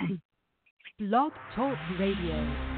Blog Talk Radio.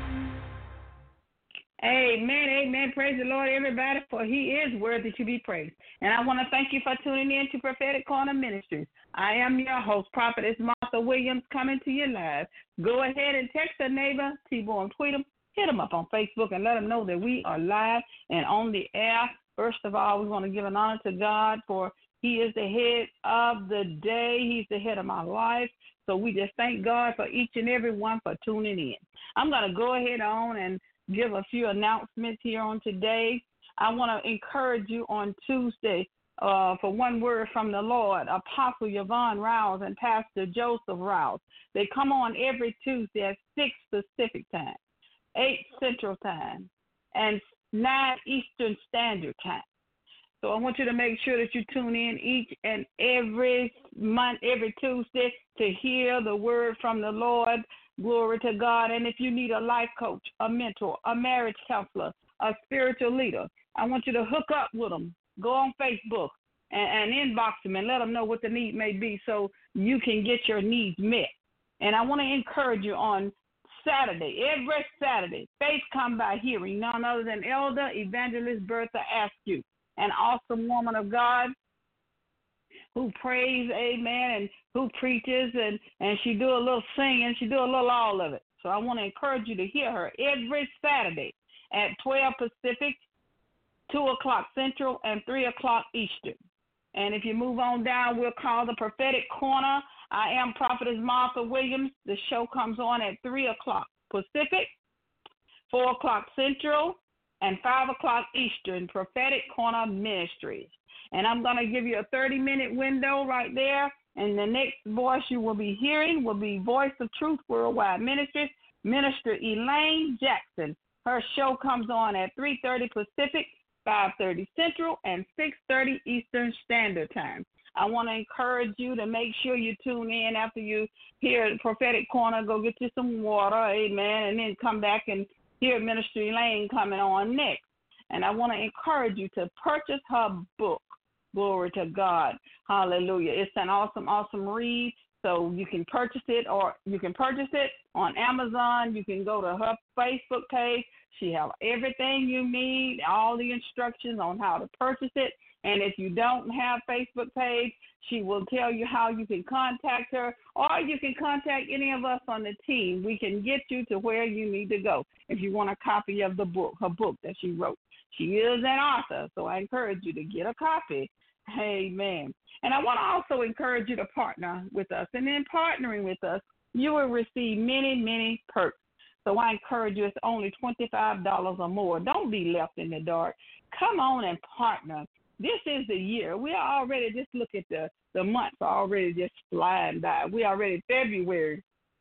Amen, amen. Praise the Lord, everybody, for he is worthy to be praised. And I want to thank you for tuning in to Prophetic Corner Ministries. I am your host, Prophetess Martha Williams, coming to you live. Go ahead and text a neighbor, T-Bone, tweet them, hit them up on Facebook, and let them know that we are live and on the air. First of all, we want to give an honor to God, for he is the head of the day. He's the head of my life. So we just thank God for each and every one for tuning in. I'm going to go ahead on and give a few announcements here on today. I want to encourage you on Tuesday for one word from the Lord. Apostle Yvonne Rouse and Pastor Joseph Rouse. They come on every Tuesday at 6 Pacific time, 8 Central time, and 9 Eastern Standard Time. So I want you to make sure that you tune in each and every month, every Tuesday, to hear the word from the Lord. Glory to God. And if you need a life coach, a mentor, a marriage counselor, a spiritual leader, I want you to hook up with them. Go on Facebook and inbox them and let them know what the need may be so you can get your needs met. And I want to encourage you on Saturday, every Saturday, faith come by hearing, none other than Elder Evangelist Bertha Askew, an awesome woman of God who prays, amen, and who preaches, and she do a little singing, she do a little all of it. So I want to encourage you to hear her every Saturday at 12 Pacific, 2 o'clock Central, and 3 o'clock Eastern. And if you move on down, we'll call the Prophetic Corner. I am Prophetess Martha Williams. The show comes on at 3 o'clock Pacific, 4 o'clock Central, and 5 o'clock Eastern, Prophetic Corner Ministries. And I'm going to give you a 30-minute window right there. And the next voice you will be hearing will be Voice of Truth Worldwide Ministries, Minister Elaine Jackson. Her show comes on at 3:30 Pacific, 5:30 Central, and 6:30 Eastern Standard Time. I want to encourage you to make sure you tune in after you hear the Prophetic Corner. Go get you some water, amen, and then come back and hear Minister Elaine coming on next. And I want to encourage you to purchase her book. Glory to God. Hallelujah. It's an awesome, awesome read. So you can purchase it, or you can purchase it on Amazon. You can go to her Facebook page. She has everything you need, all the instructions on how to purchase it. And if you don't have Facebook page, she will tell you how you can contact her, or you can contact any of us on the team. We can get you to where you need to go if you want a copy of the book, her book that she wrote. She is an author, so I encourage you to get a copy. Amen. And I want to also encourage you to partner with us. And in partnering with us, you will receive many, many perks. So I encourage you, it's only $25 or more. Don't be left in the dark. Come on and partner. This is the year. We are already, just look at the months are already just flying by. We are already February.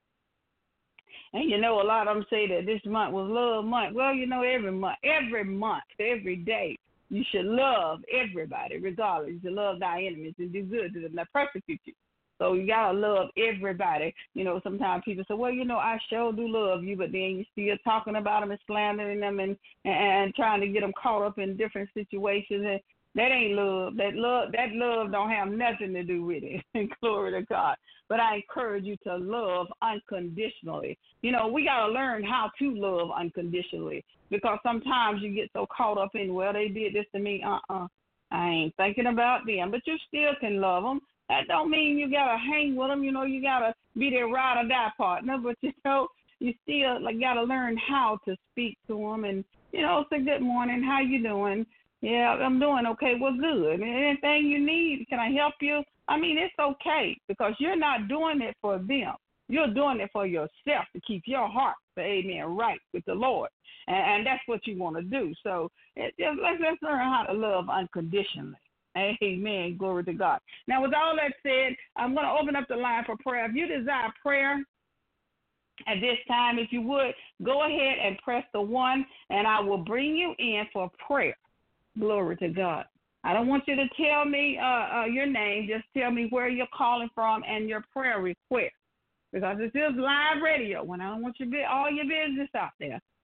And you know, a lot of them say that this month was love month. Well, you know, every month, every day, you should love everybody, regardless. You should love thy enemies and do good to them that persecute you. So you got to love everybody. You know, sometimes people say, well, you know, I sure do love you, but then you still talking about them and slandering them and trying to get them caught up in different situations. And that ain't love. That love don't have nothing to do with it. Glory to God. But I encourage you to love unconditionally. You know, we got to learn how to love unconditionally, because sometimes you get so caught up in, well, they did this to me. I ain't thinking about them. But you still can love them. That don't mean you got to hang with them. You know, you got to be their ride or die partner. But, you know, you still got to learn how to speak to them and, you know, say good morning, how you doing? Yeah, I'm doing okay. Well, good. Anything you need, can I help you? I mean, it's okay, because you're not doing it for them. You're doing it for yourself to keep your heart, amen, right with the Lord. And that's what you want to do. So let's learn how to love unconditionally. Amen. Glory to God. Now, with all that said, I'm going to open up the line for prayer. If you desire prayer at this time, if you would, go ahead and press the 1, and I will bring you in for prayer. Glory to God. I don't want you to tell me your name. Just tell me where you're calling from and your prayer request, because this is live radio, and I don't want all your business out there.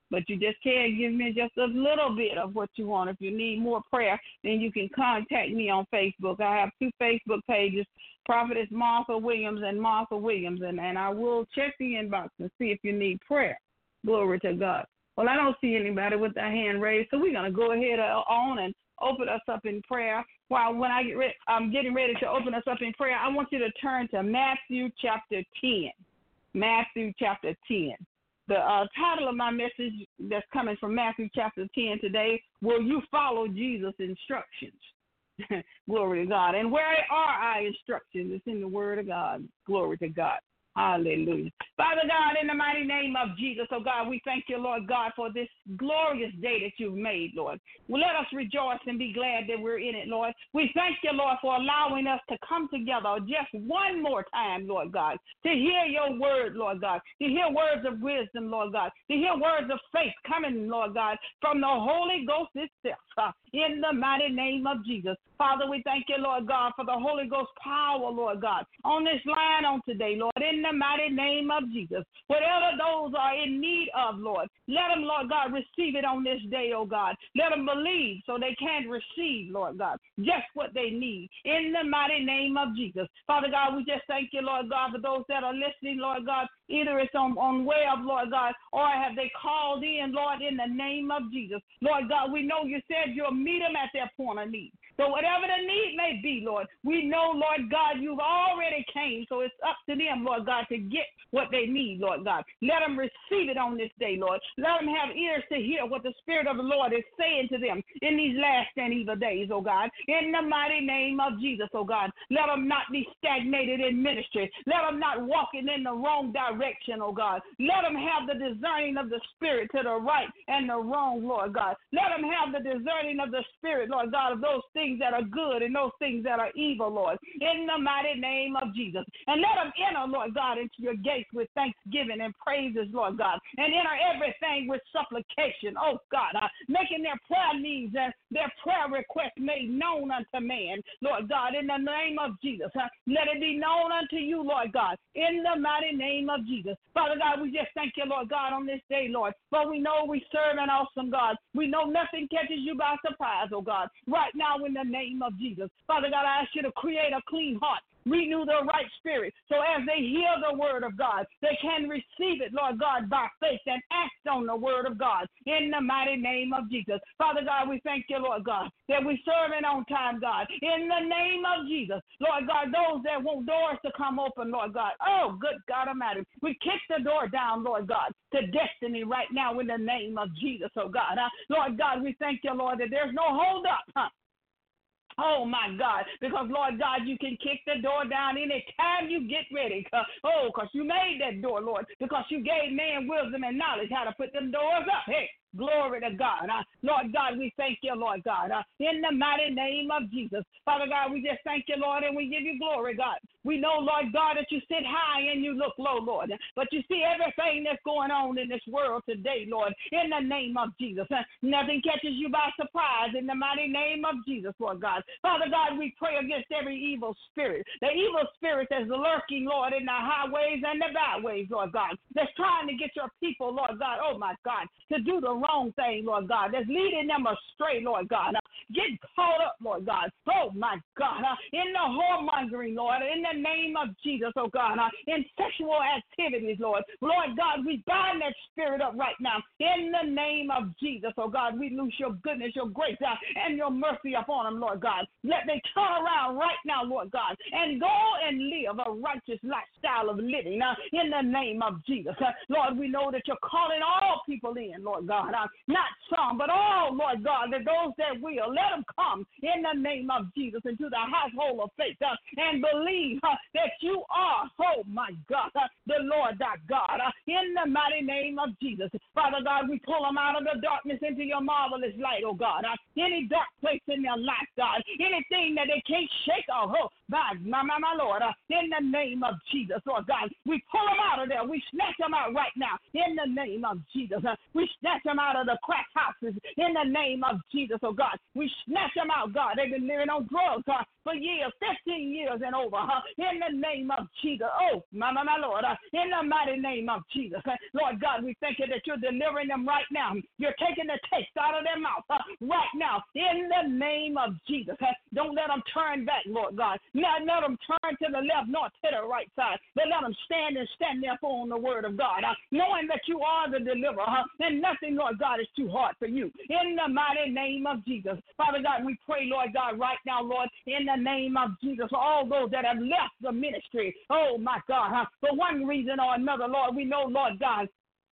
but you just can't give me just a little bit of what you want. If you need more prayer, then you can contact me on Facebook. I have 2 Facebook pages, Prophetess Martha Williams and Martha Williams, and I will check the inbox and see if you need prayer. Glory to God. Well, I don't see anybody with their hand raised, so we're going to go ahead on and open us up in prayer. When I'm getting ready to open us up in prayer, I want you to turn to Matthew chapter 10. Matthew chapter 10. The title of my message that's coming from Matthew chapter 10 today, will you follow Jesus' instructions? Glory to God. And where are our instructions? It's in the Word of God. Glory to God. Hallelujah. Father God, in the mighty name of Jesus, oh God, we thank you, Lord God, for this glorious day that you've made, Lord. Well, let us rejoice and be glad that we're in it, Lord. We thank you, Lord, for allowing us to come together just one more time, Lord God, to hear your word, Lord God, to hear words of wisdom, Lord God, to hear words of faith coming, Lord God, from the Holy Ghost itself, in the mighty name of Jesus. Father, we thank you, Lord God, for the Holy Ghost power, Lord God, on this line on today, Lord, in the mighty name of Jesus. Whatever those are in need of, Lord, let them, Lord God, receive it on this day, oh God. Let them believe so they can receive, Lord God, just what they need in the mighty name of Jesus. Father God, we just thank you, Lord God, for those that are listening, Lord God, either it's on web, Lord God, or have they called in, Lord, in the name of Jesus. Lord God, we know you said you'll meet them at their point of need. So whatever the need may be, Lord, we know, Lord God, you've already came. So it's up to them, Lord God, to get what they need, Lord God. Let them receive it on this day, Lord. Let them have ears to hear what the Spirit of the Lord is saying to them in these last and evil days, oh God. In the mighty name of Jesus, oh God. Let them not be stagnated in ministry. Let them not walking in the wrong direction, oh God. Let them have the discerning of the Spirit to the right and the wrong, Lord God. Let them have the discerning of the Spirit, Lord God, of those things that are good and those things that are evil, Lord, in the mighty name of Jesus. And let them enter, Lord God, into your gates with thanksgiving and praises, Lord God, and enter everything with supplication, oh God, making their prayer needs and their prayer requests made known unto man, Lord God, in the name of Jesus. Let it be known unto you, Lord God, in the mighty name of Jesus. Father God, we just thank you, Lord God, on this day, Lord, for we know we serve an awesome God. We know nothing catches you by surprise, oh God, right now in the name of Jesus. Father God, I ask you to create a clean heart, renew the right spirit, so as they hear the word of God, they can receive it, Lord God, by faith and act on the word of God in the mighty name of Jesus. Father God, we thank you, Lord God, that we serve it on time, God, in the name of Jesus. Lord God, those that want doors to come open, Lord God, oh, good God Almighty, we kick the door down, Lord God, to destiny right now in the name of Jesus, oh God. Lord God, we thank you, Lord, that there's no hold up, oh, my God, because, Lord God, you can kick the door down anytime you get ready. Because you made that door, Lord, because you gave man wisdom and knowledge how to put them doors up. Hey, glory to God. Lord God, we thank you, Lord God, in the mighty name of Jesus. Father God, we just thank you, Lord, and we give you glory, God. We know, Lord God, that you sit high and you look low, Lord, but you see everything that's going on in this world today, Lord, in the name of Jesus. Nothing catches you by surprise in the mighty name of Jesus, Lord God. Father God, we pray against every evil spirit, the evil spirit that's lurking, Lord, in the highways and the byways, Lord God, that's trying to get your people, Lord God, oh my God, to do the wrong thing, Lord God, that's leading them astray, Lord God. Get caught up, Lord God, oh my God, in the whoremongering, Lord, in the name of Jesus, oh God, in sexual activities, Lord. Lord God, we bind that spirit up right now in the name of Jesus, oh God. We loose your goodness, your grace, and your mercy upon them, Lord God. Let them turn around right now, Lord God, and go and live a righteous lifestyle of living in the name of Jesus. Lord, we know that you're calling all people in, Lord God, not some, but all, Lord God, that those that will, let them come in the name of Jesus into the household of faith and believe that you are, oh my God, the Lord thy God, in the mighty name of Jesus. Father God, we pull them out of the darkness into your marvelous light, oh God. Any dark place in their life, God, anything that they can't shake off, oh my Lord, in the name of Jesus, Lord God, we pull them out of there. We snatch them out right now in the name of Jesus. We snatch them out of the crack houses in the name of Jesus, oh God. We snatch them out, God. They've been living on drugs for for years, 15 years and over, in the name of Jesus. Oh, my Lord, in the mighty name of Jesus. Lord God, we thank you that you're delivering them right now. You're taking the taste out of their mouth right now in the name of Jesus. Don't let them turn back, Lord God. Not let them turn to the left nor to the right side, but let them stand therefore on the word of God, knowing that you are the deliverer, and nothing, Lord God, is too hard for you. In the mighty name of Jesus. Father God, we pray, Lord God, right now, Lord, in the name of Jesus, for all those that have left the ministry, oh my God, for one reason or another, Lord, we know, Lord God,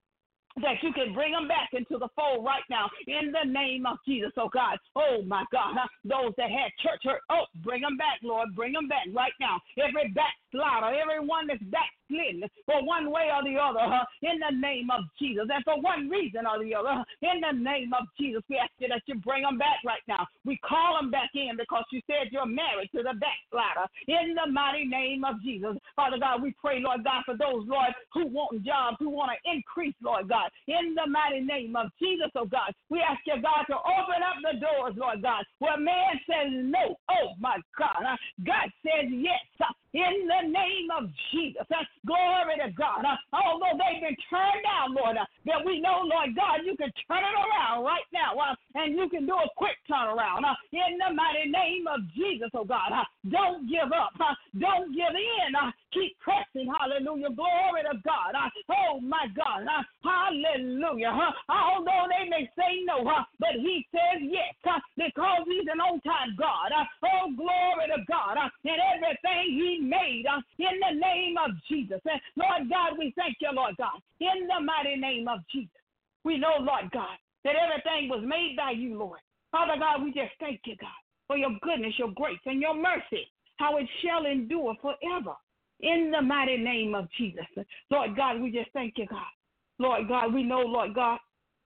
that you can bring them back into the fold right now in the name of Jesus, oh God. Oh, my God. Those that had church hurt, oh, bring them back, Lord. Bring them back right now. Every backslider, everyone that's backslidden for one way or the other, in the name of Jesus. And for one reason or the other, in the name of Jesus, we ask you that you bring them back right now. We call them back in because you said you're married to the backslider in the mighty name of Jesus. Father God, we pray, Lord God, for those, Lord, who want jobs, who want to increase, Lord God. In the mighty name of Jesus, oh God, we ask you, God, to open up the doors, Lord God, where man says no. Oh, my God. God says yes. In the name of Jesus. Glory to God. Although they've been turned down, Lord, that we know, Lord God, you can turn it around right now, and you can do a quick turnaround. In the mighty name of Jesus, oh God. Don't give up. Don't give in. Keep pressing. Hallelujah. Glory to God. Oh, my God. Hallelujah. Although they may say no, but he says yes, because he's an on-time God. Oh, glory to God. And everything he made in the name of Jesus. And Lord God, we thank you, Lord God, in the mighty name of Jesus. We know, Lord God, that everything was made by you, Lord. Father God, we just thank you, God, for your goodness, your grace, and your mercy, how it shall endure forever. In the mighty name of Jesus. Lord God, we just thank you, God. Lord God, we know, Lord God,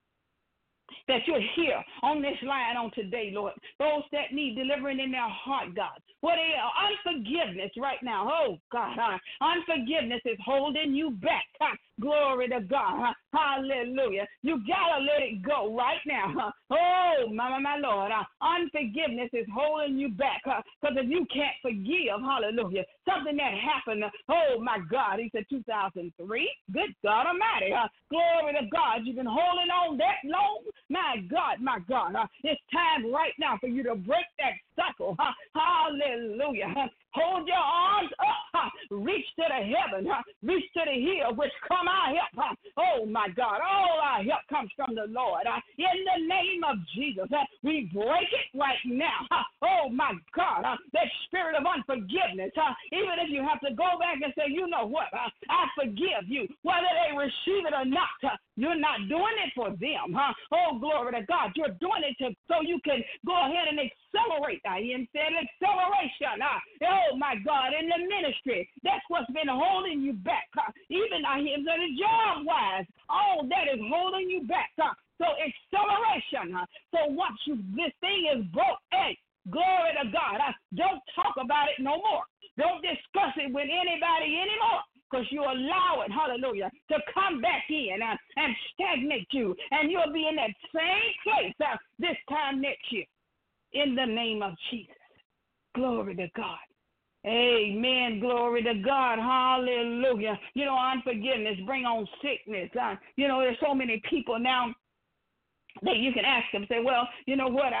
that you're here on this line on today, Lord. Those that need delivering in their heart, God. What is unforgiveness right now? Oh, God. Unforgiveness is holding you back. Glory to God. Hallelujah. You got to let it go right now. Oh, my Lord. Unforgiveness is holding you back. Because if you can't forgive, hallelujah, something that happened, oh, my God, he said 2003. Good God Almighty. Glory to God. You've been holding on that long. My God, my God. It's time right now for you to break that cycle. Hallelujah. Hold your arms up. Reach to the heaven. Reach to the hill, which come our help. Oh, my God. All our help comes from the Lord. In the name of Jesus, we break it right now. Oh, my God. That spirit of unforgiveness, even if you have to go back and say, you know what, I forgive you, whether they receive it or not, you're not doing it for them. Oh, glory to God. You're doing it so you can go ahead and accelerate. He said acceleration. Oh, my God, in the ministry. That's what's been holding you back. Even in the job-wise, all that is holding you back. So acceleration. So once this thing is broke, hey, glory to God. Don't talk about it no more. Don't discuss it with anybody anymore. Because you allow it, hallelujah, to come back in and stagnate you. And you'll be in that same place this time next year. In the name of Jesus. Glory to God. Amen. Glory to God. Hallelujah. You know, unforgiveness bring on sickness. There's so many people now that you can ask them, say, well, you know what,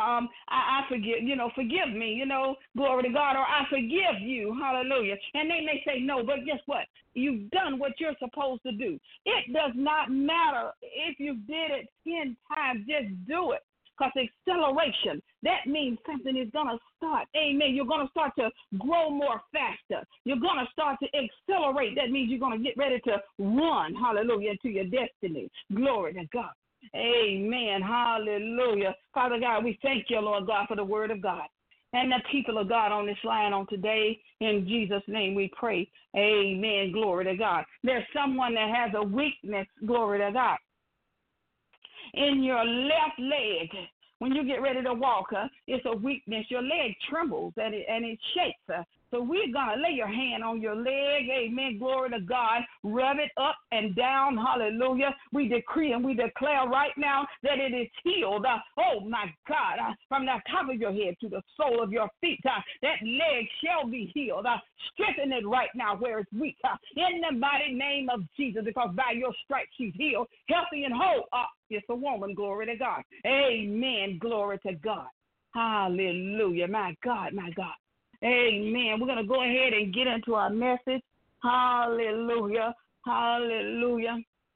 I forgive, forgive me, glory to God, or I forgive you, hallelujah. And they may say no, but guess what? You've done what you're supposed to do. It does not matter if you did it 10 times, just do it. Because acceleration, that means something is going to start. Amen. You're going to start to grow more faster. You're going to start to accelerate. That means you're going to get ready to run, hallelujah, to your destiny. Glory to God. Amen. Hallelujah. Father God, we thank you, Lord God, for the word of God. And the people of God on this line on today, in Jesus' name we pray. Amen. Glory to God. There's someone that has a weakness, glory to God, in your left leg. When you get ready to walk, it's a weakness. Your leg trembles and it shakes. So we're going to lay your hand on your leg. Amen. Glory to God. Rub it up and down. Hallelujah. We decree and we declare right now that it is healed. Oh, my God. From the top of your head to the sole of your feet, that leg shall be healed. Strengthen it right now where it's weak. In the mighty name of Jesus, because by your stripes she's healed, healthy and whole. It's a woman. Glory to God. Amen. Glory to God. Hallelujah. My God, my God. Amen. We're going to go ahead and get into our message. Hallelujah. Hallelujah.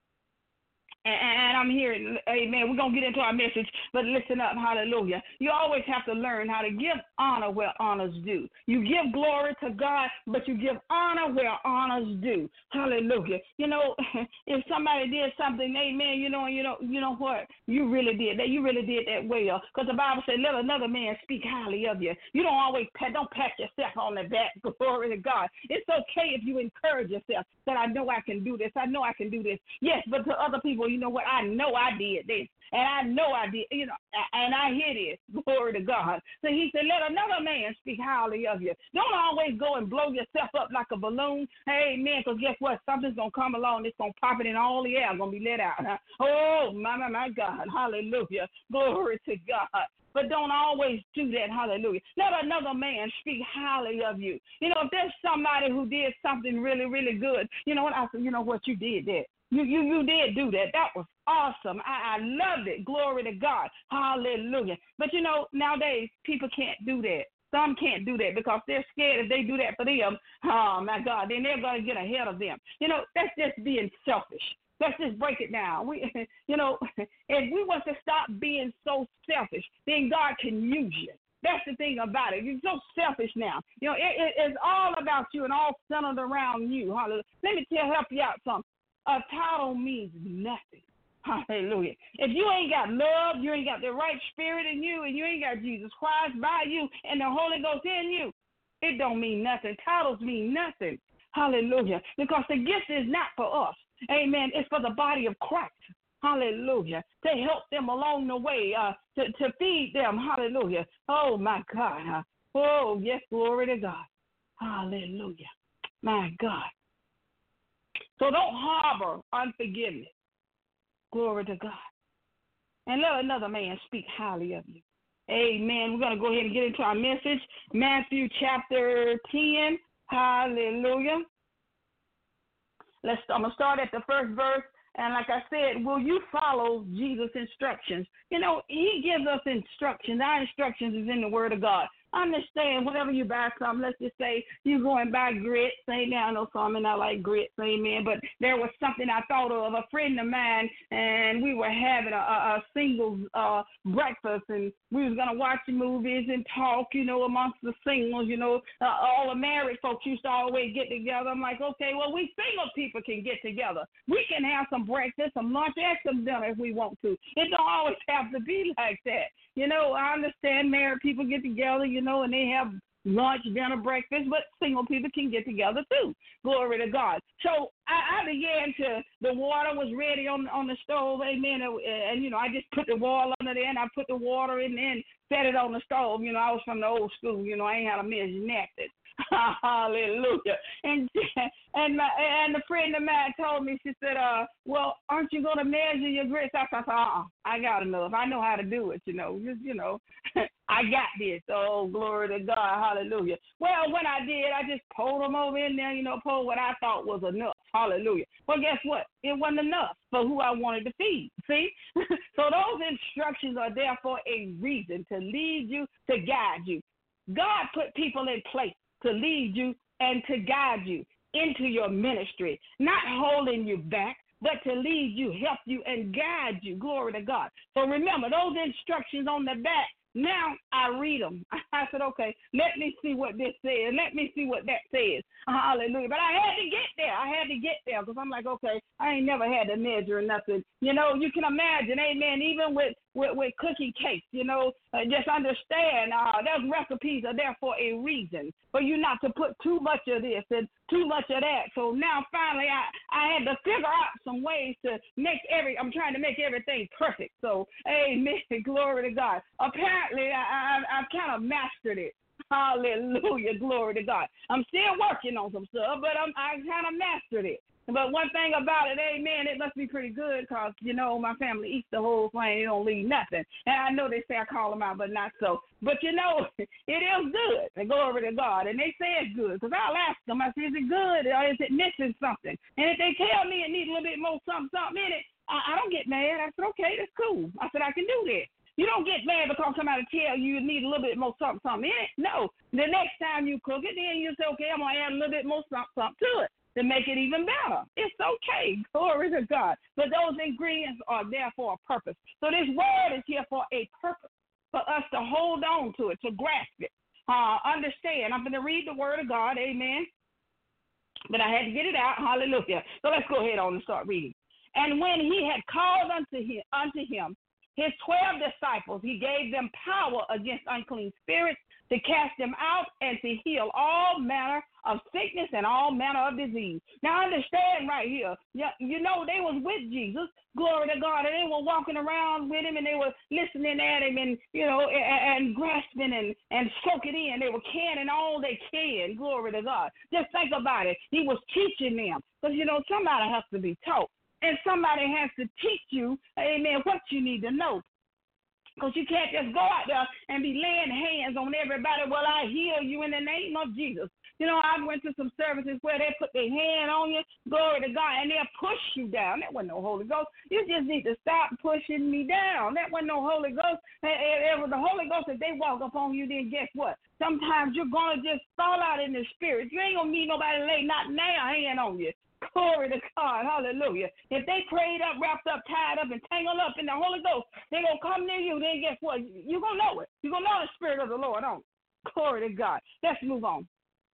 And I'm here, amen. We're going to get into our message, but listen up, hallelujah. You always have to learn how to give honor where honor's due. You give glory to God, but you give honor where honor's due. Hallelujah. You know, if somebody did something, amen, you know what? You really did that. You really did that well. Because the Bible said, let another man speak highly of you. You don't always don't pat yourself on the back. Glory to God. It's okay if you encourage yourself that I know I can do this. I know I can do this. Yes, but to other people, you know what? I know I did this, and I know I did, and I hear this. Glory to God. So he said, let another man speak highly of you. Don't always go and blow yourself up like a balloon. Amen. Because guess what? Something's going to come along. It's going to pop it in all the air. Going to be let out. Oh, my God. Hallelujah. Glory to God. But don't always do that. Hallelujah. Let another man speak highly of you. You know, if there's somebody who did something really, really good, you know what? I said, you know what? You did that. You did do that. That was awesome. I loved it. Glory to God. Hallelujah. But, you know, nowadays people can't do that. Some can't do that because they're scared if they do that for them, oh, my God, then they're going to get ahead of them. You know, that's just being selfish. Let's just break it down. You know, if we want to stop being so selfish, then God can use you. That's the thing about it. You're so selfish now. You know, it's all about you and all centered around you. Hallelujah. Let me help you out something. A title means nothing. Hallelujah. If you ain't got love, you ain't got the right spirit in you, and you ain't got Jesus Christ by you and the Holy Ghost in you, it don't mean nothing. Titles mean nothing. Hallelujah. Because the gift is not for us. Amen. It's for the body of Christ. Hallelujah. To help them along the way, to feed them. Hallelujah. Oh, my God. Oh, yes, glory to God. Hallelujah. My God. So don't harbor unforgiveness. Glory to God. And let another man speak highly of you. Amen. We're going to go ahead and get into our message. Matthew chapter 10. Hallelujah. I'm going to start at the first verse. And like I said, will you follow Jesus' instructions? You know, he gives us instructions. Our instructions is in the Word of God. Understand, whenever you buy something, let's just say you go and buy grits. Amen. I know some, I like grits. Amen. But there was something I thought of, a friend of mine, and we were having a singles breakfast, and we was going to watch movies and talk, you know, amongst the singles, you know. All the married folks used to always get together. I'm like, okay, well, we single people can get together. We can have some breakfast, some lunch, and some dinner if we want to. It don't always have to be like that. You know, I understand married people get together, you know, and they have lunch, dinner, breakfast, but single people can get together too. Glory to God. So I began the water was ready on the stove, amen, and, you know, I just put the oil under there, and I put the water in there and set it on the stove. You know, I was from the old school, you know, I ain't had a measure nothing. Hallelujah. And the friend of mine told me, she said, well, aren't you going to measure your grits? I said, I got enough. I know how to do it, you know. Just, you know, I got this. Oh, glory to God. Hallelujah. Well, when I did, I just pulled them over in there, you know, pulled what I thought was enough. Hallelujah. Well, guess what? It wasn't enough for who I wanted to feed. See? So those instructions are there for a reason, to lead you, to guide you. God put people in place to lead you and to guide you into your ministry, not holding you back, but to lead you, help you, and guide you. Glory to God. So remember, those instructions on the back, now I read them. I said, okay, let me see what this says. Let me see what that says. Hallelujah. But I had to get there. I had to get there because I'm like, okay, I ain't never had to measure nothing. You know, you can imagine, amen, even with cookie cakes, you know, just understand those recipes are there for a reason, for you not to put too much of this and too much of that. So now finally I had to figure out some ways to I'm trying to make everything perfect. So, amen, glory to God. Apparently, I've kind of mastered it. Hallelujah. Glory to God. I'm still working on some stuff, but I kind of mastered it. But one thing about it, amen, it must be pretty good because, my family eats the whole thing. They don't leave nothing. And I know they say I call them out, but not so. But, it is good. And glory to God. And they say it's good because I'll ask them, I say, is it good or is it missing something? And if they tell me it needs a little bit more something in it, I don't get mad. I said, okay, that's cool. I said, I can do that. You don't get mad because somebody tell you need a little bit more something in it. No. The next time you cook it, then you say, okay, I'm going to add a little bit more something to it to make it even better. It's okay. Glory to God. But those ingredients are there for a purpose. So this word is here for a purpose, for us to hold on to it, to grasp it. Understand. I'm going to read the word of God. Amen. But I had to get it out. Hallelujah. So let's go ahead on and start reading. And when he had called unto him his 12 disciples, he gave them power against unclean spirits to cast them out and to heal all manner of sickness and all manner of disease. Now understand right here, they was with Jesus, glory to God, and they were walking around with him and they were listening at him and, and grasping and soaking in. They were canning all they can, glory to God. Just think about it. He was teaching them because, somebody has to be taught. And somebody has to teach you, amen, what you need to know. Because you can't just go out there and be laying hands on everybody. Well, I heal you in the name of Jesus. I went to some services where they put their hand on you, glory to God, and they'll push you down. That wasn't no Holy Ghost. You just need to stop pushing me down. That wasn't no Holy Ghost. It was the Holy Ghost. If they walk up on you, then guess what? Sometimes you're going to just fall out in the spirit. You ain't going to need nobody to lay not now hand on you. Glory to God. Hallelujah. If they prayed up, wrapped up, tied up, and tangled up in the Holy Ghost, they're going to come near you. Then guess what? You're going to know it. You're going to know the Spirit of the Lord on. Glory to God. Let's move on.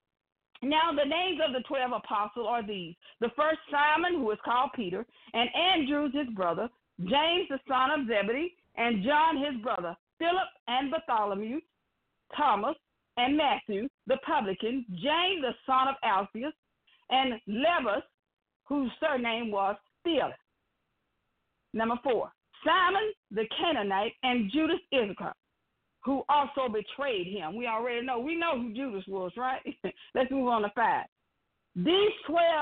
Now, the names of the 12 apostles are these. The first, Simon, who is called Peter, and Andrew, his brother, James, the son of Zebedee, and John, his brother, Philip and Bartholomew, Thomas and Matthew, the publican, James, the son of Alphaeus, and Lebus, whose surname was Theophilus. Number 4, Simon the Canaanite and Judas Iscariot, who also betrayed him. We already know. We know who Judas was, right? Let's move on to 5. These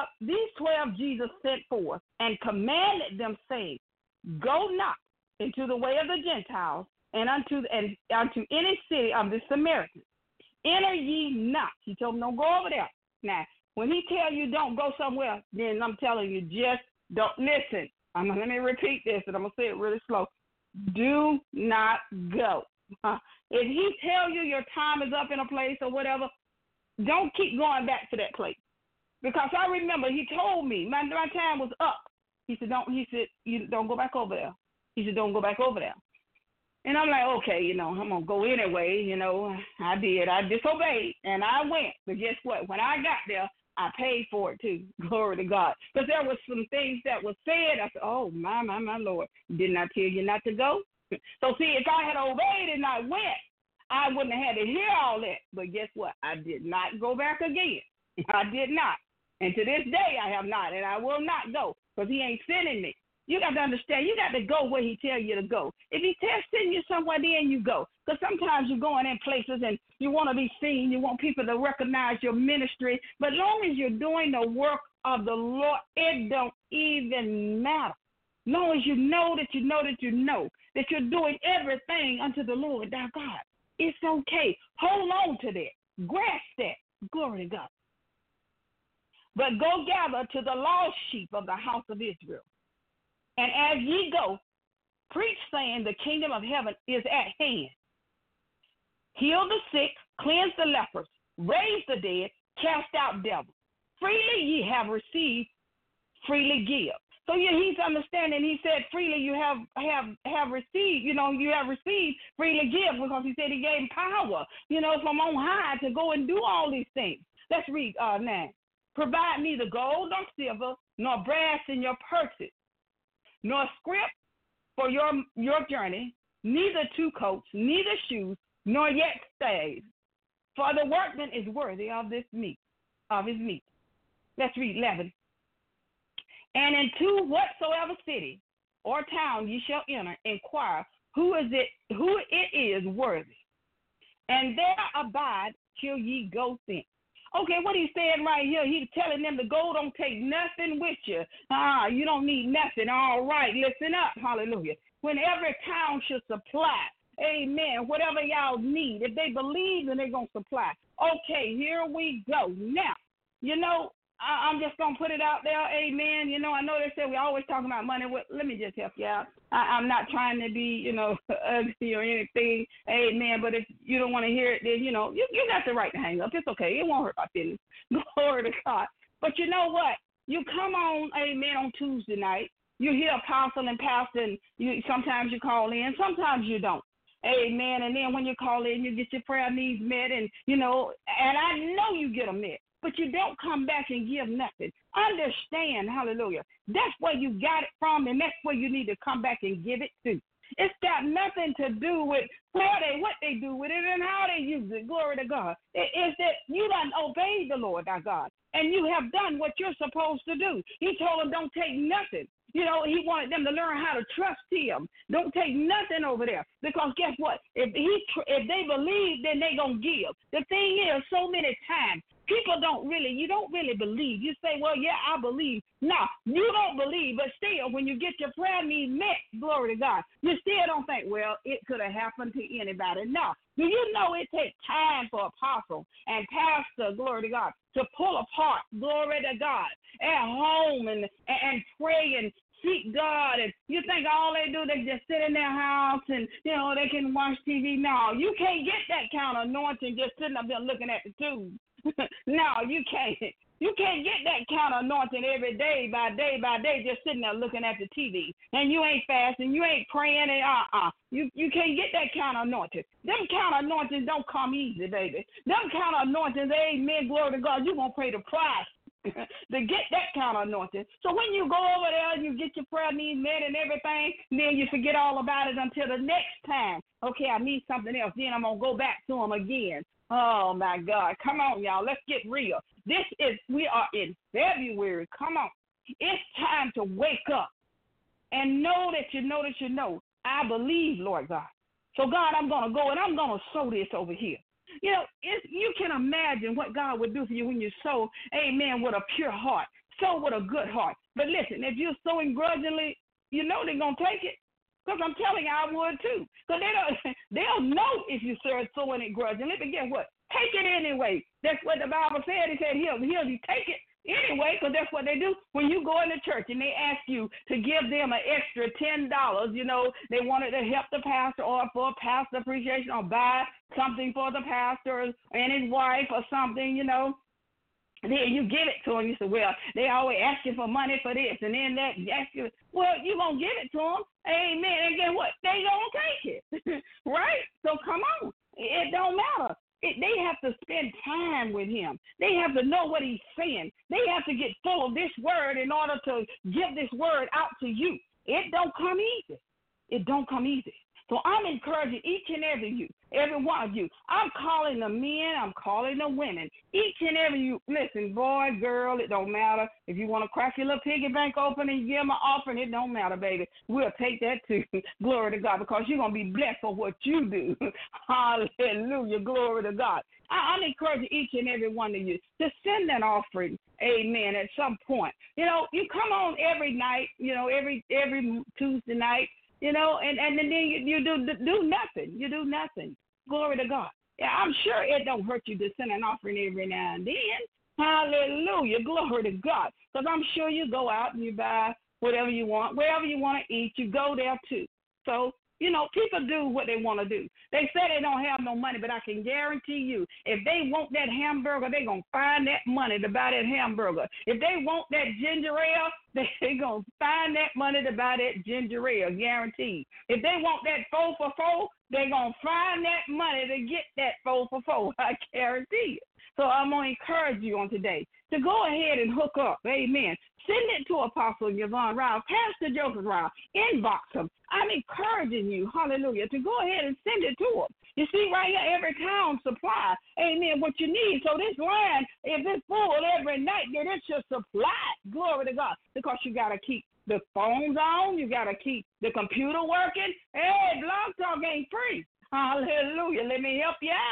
12 Jesus sent forth and commanded them, saying, go not into the way of the Gentiles and unto any city of the Samaritans. Enter ye not. He told them, don't go over there. Now, when he tell you don't go somewhere, then I'm telling you, just don't listen. Let me repeat this, and I'm going to say it really slow. Do not go. If he tell you your time is up in a place or whatever, don't keep going back to that place. Because I remember he told me my time was up. He said, you don't go back over there. He said, don't go back over there. And I'm like, okay, I'm going to go anyway. I did. I disobeyed, and I went. But guess what? When I got there, I paid for it too. Glory to God. Because there was some things that were said. I said, oh, my Lord. Didn't I tell you not to go? So, see, if I had obeyed and I went, I wouldn't have had to hear all that. But guess what? I did not go back again. I did not. And to this day, I have not. And I will not go because he ain't sending me. You got to understand, you got to go where he tell you to go. If he send you somewhere, then you go. Because sometimes you're going in places and you want to be seen. You want people to recognize your ministry. But as long as you're doing the work of the Lord, it don't even matter. As long as you know that you're doing everything unto the Lord, thy God, it's okay. Hold on to that. Grasp that. Glory to God. But go gather to the lost sheep of the house of Israel. And as ye go, preach, saying, the kingdom of heaven is at hand. Heal the sick, cleanse the lepers, raise the dead, cast out devils. Freely ye have received, freely give. So he's understanding. He said, freely you have received. You have received, freely give, because he said he gave power, from on high to go and do all these things. Let's read 9. Provide neither gold nor silver, nor brass in your purses, nor scrip for your journey, neither 2 coats, neither shoes, nor yet staves. For the workman is worthy of his meat. Let's read 11. And into whatsoever city or town ye shall enter, inquire who it is worthy. And there abide till ye go thence. Okay, what he's saying right here, he's telling them to go, don't take nothing with you. You don't need nothing. All right, listen up. Hallelujah. When every town should supply, amen, whatever y'all need, if they believe, then they're going to supply. Okay, here we go. Now, I'm just going to put it out there, amen. I know they say we always talking about money. Well, let me just help you out. I'm not trying to be, ugly or anything, amen. But if you don't want to hear it, then, you got the right to hang up. It's okay. It won't hurt my feelings. Glory to God. But you know what? You come on, amen, on Tuesday night. You hear apostle and pastor, and sometimes you call in, sometimes you don't. Amen. And then when you call in, you get your prayer needs met, and, and I know you get them met. But you don't come back and give nothing. Understand, hallelujah. That's where you got it from, and that's where you need to come back and give it to. It's got nothing to do with what they do with it and how they use it. Glory to God. It's that you done obeyed the Lord, our God, and you have done what you're supposed to do. He told them don't take nothing. He wanted them to learn how to trust him. Don't take nothing over there. Because guess what? If they believe, then they going to give. The thing is, so many times, you don't really believe. You say, well, yeah, I believe. No, you don't believe, but still, when you get your prayer needs met, glory to God, you still don't think, well, it could have happened to anybody. No. Do you know it takes time for apostle and pastor, glory to God, to pull apart, glory to God, at home and pray and seek God, and you think all they do, they just sit in their house and, they can watch TV. No, you can't get that kind of anointing just sitting up there looking at the tube. No, you can't. You can't get that kind of anointing every day by day, just sitting there looking at the TV. And you ain't fasting, you ain't praying, and You can't get that kind of anointing. Them kind of anointings don't come easy, baby. Them kind of anointings, amen, glory to God, you're going to pay the price to get that kind of anointing. So when you go over there and you get your prayer needs met and everything, then you forget all about it until the next time. Okay, I need something else. Then I'm going to go back to them again. Oh, my God. Come on, y'all. Let's get real. We are in February. Come on. It's time to wake up and know that you know. I believe, Lord God. So, God, I'm going to go and I'm going to sow this over here. You can imagine what God would do for you when you sow, amen, with a pure heart, sow with a good heart. But listen, if you're sowing grudgingly, they're going to take it. Because I'm telling you, I would too. Because they'll know if you start sowing it grudgingly. But guess what? Take it anyway. That's what the Bible said. He said he'll take it anyway, because that's what they do. When you go into church and they ask you to give them an extra $10, they wanted to help the pastor or for pastor appreciation or buy something for the pastor and his wife or something, then you give it to them. You say, well, they always asking for money for this, and then that ask you, well, you're going to give it to them. Amen. And guess what? They going to take it. Right? So come on. It don't matter. They have to spend time with him. They have to know what he's saying. They have to get full of this word in order to give this word out to you. It don't come easy. It don't come easy. So I'm encouraging each and every one of you. I'm calling the men. I'm calling the women. Each and every you. Listen, boy, girl, it don't matter. If you want to crack your little piggy bank open and give them an offering, it don't matter, baby. We'll take that too. Glory to God, because you're going to be blessed for what you do. Hallelujah. Glory to God. I'm encouraging each and every one of you to send an offering, amen, at some point. You come on every night, every Tuesday night. And then you do nothing. You do nothing. Glory to God. Yeah, I'm sure it don't hurt you to send an offering every now and then. Hallelujah. Glory to God. Because I'm sure you go out and you buy whatever you want. Wherever you want to eat, you go there too. So, people do what they want to do. They say they don't have no money, but I can guarantee you, if they want that hamburger, they're going to find that money to buy that hamburger. If they want that ginger ale, they're going to find that money to buy that ginger ale, guaranteed. If they want that 4 for 4, they're going to find that money to get that 4 for 4, I guarantee you. So I'm going to encourage you on today to go ahead and hook up, amen. Send it to Apostle Yvonne Riles, Pastor Joseph Riles, inbox them. I'm encouraging you, hallelujah, to go ahead and send it to them. You see, right here, every town supply, amen, what you need. So this line, if it's full every night, then it should supply, glory to God, because you got to keep the phones on, you got to keep the computer working. Hey, Blog Talk ain't free. Hallelujah. Let me help you out.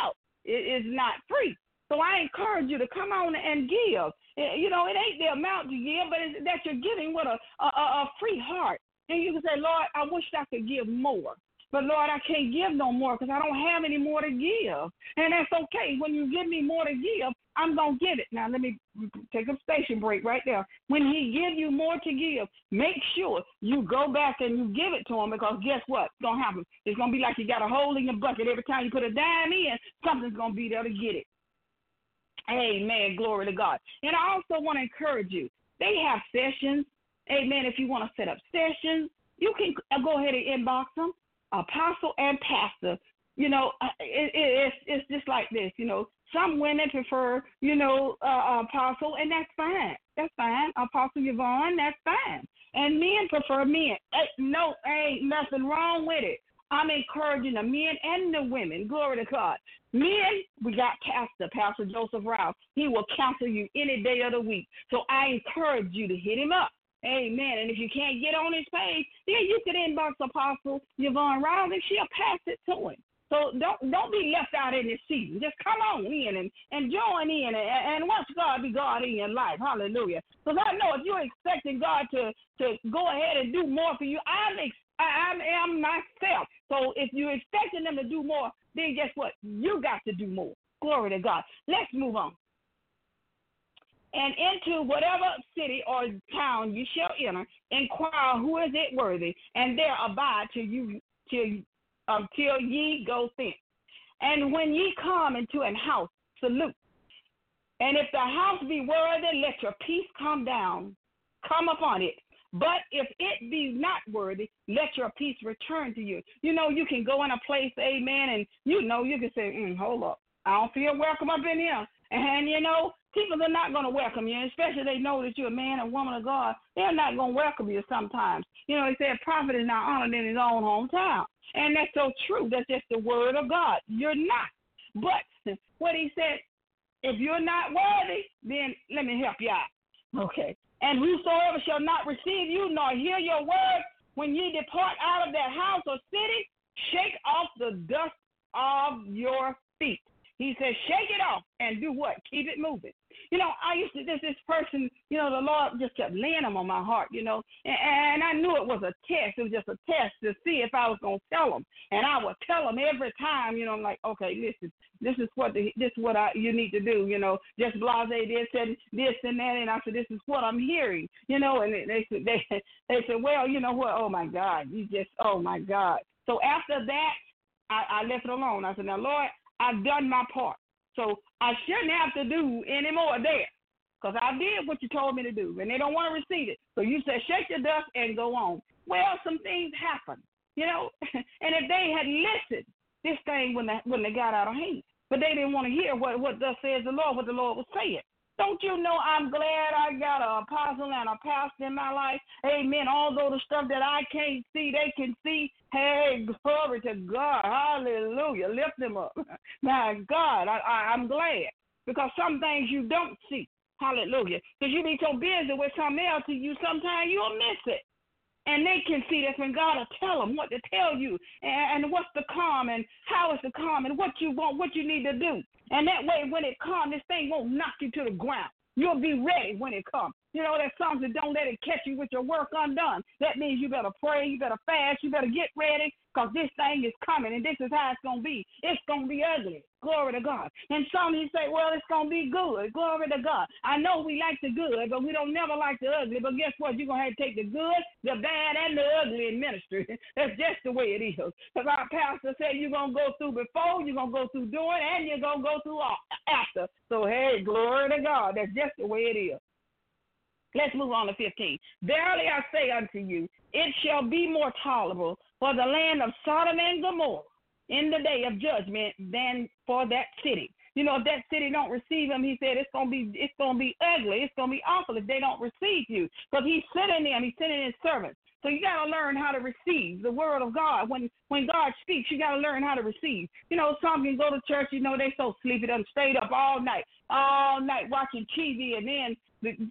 is not free. So I encourage you to come on and give. You know, it ain't the amount you give, but it's that you're giving with a free heart. And you can say, Lord, I wish I could give more. But, Lord, I can't give no more because I don't have any more to give. And that's okay. When you give me more to give, I'm going to give it. Now, let me take a station break right there. When he gives you more to give, make sure you go back and you give it to him, because guess what? It's going to happen. It's going to be like you got a hole in your bucket. Every time you put a dime in, something's going to be there to get it. Amen. Glory to God. And I also want to encourage you. They have sessions. Amen. If you want to set up sessions, you can go ahead and inbox them. Apostle and pastor, you know, it's just like this, you know. Some women prefer, you know, apostle, and that's fine. That's fine. Apostle Yvonne, that's fine. And men prefer men. No, ain't nothing wrong with it. I'm encouraging the men and the women. Glory to God. Men, we got Pastor Joseph Rouse. He will counsel you any day of the week. So I encourage you to hit him up. Amen. And if you can't get on his page, then you can inbox Apostle Yvonne Rouse and she'll pass it to him. So don't be left out in this season. Just come on in and join in and watch God be God in your life. Hallelujah. Because I know if you're expecting God to go ahead and do more for you, I am myself. So if you're expecting them to do more, then guess what? You got to do more. Glory to God. Let's move on. And into whatever city or town you shall enter, inquire who is it worthy, and there abide till ye go thence. And when ye come into an house, salute. And if the house be worthy, let your peace come upon it. But if it be not worthy, let your peace return to you. You know, you can go in a place, amen, and you know, you can say, hold up, I don't feel welcome up in here. And, you know, people are not going to welcome you, especially if they know that you're a man and woman of God. They're not going to welcome you sometimes. You know, he said, prophet is not honored in his own hometown. And that's so true. That's just the word of God. You're not. But what he said, if you're not worthy, then let me help you out. Okay. And whosoever shall not receive you nor hear your word, when ye depart out of that house or city, shake off the dust of your feet. He says, shake it off and do what? Keep it moving. You know, I used to, this person, you know, the Lord just kept laying them on my heart, you know, and I knew it was a test. It was just a test to see if I was going to tell them. And I would tell them every time, you know, I'm like, okay, listen, this is what you need to do, you know, just blase this and this and that. And I said, this is what I'm hearing, you know, and they said, well, you know what? Oh my God, oh my God. So after that, I left it alone. I said, now, Lord, I've done my part. So I shouldn't have to do any more there, because I did what you told me to do, and they don't want to receive it. So you said shake the dust and go on. Well, some things happen, you know, and if they had listened, this thing wouldn't have got out of hand. But they didn't want to hear what thus says the Lord, what the Lord was saying. Don't you know I'm glad I got an apostle and a pastor in my life? Amen. Although the stuff that I can't see, they can see. Hey, glory to God. Hallelujah. Lift them up. My God, I'm glad. Because some things you don't see. Hallelujah. Because you be so busy with something else, sometimes you'll miss it. And they can see that's when God will tell them what to tell you and what's to come and how it's to come and what you want, what you need to do. And that way, when it comes, this thing won't knock you to the ground. You'll be ready when it comes. You know, that song that don't let it catch you with your work undone. That means you better pray, you better fast, you better get ready, because this thing is coming, and this is how it's going to be. It's going to be ugly. Glory to God. And some you say, well, it's going to be good. Glory to God. I know we like the good, but we don't never like the ugly. But guess what? You're going to have to take the good, the bad, and the ugly in ministry. That's just the way it is. Because our pastor said you're going to go through before, you're going to go through doing, and you're going to go through after. So, hey, glory to God. That's just the way it is. Let's move on to 15. Verily I say unto you, it shall be more tolerable for the land of Sodom and Gomorrah in the day of judgment than for that city. You know, if that city don't receive him, he said it's gonna be ugly, it's gonna be awful if they don't receive you. Because he's sending his servants. So you gotta learn how to receive the word of God. When God speaks, you gotta learn how to receive. You know, some can go to church, you know, they so sleepy, they stayed up all night watching TV, and then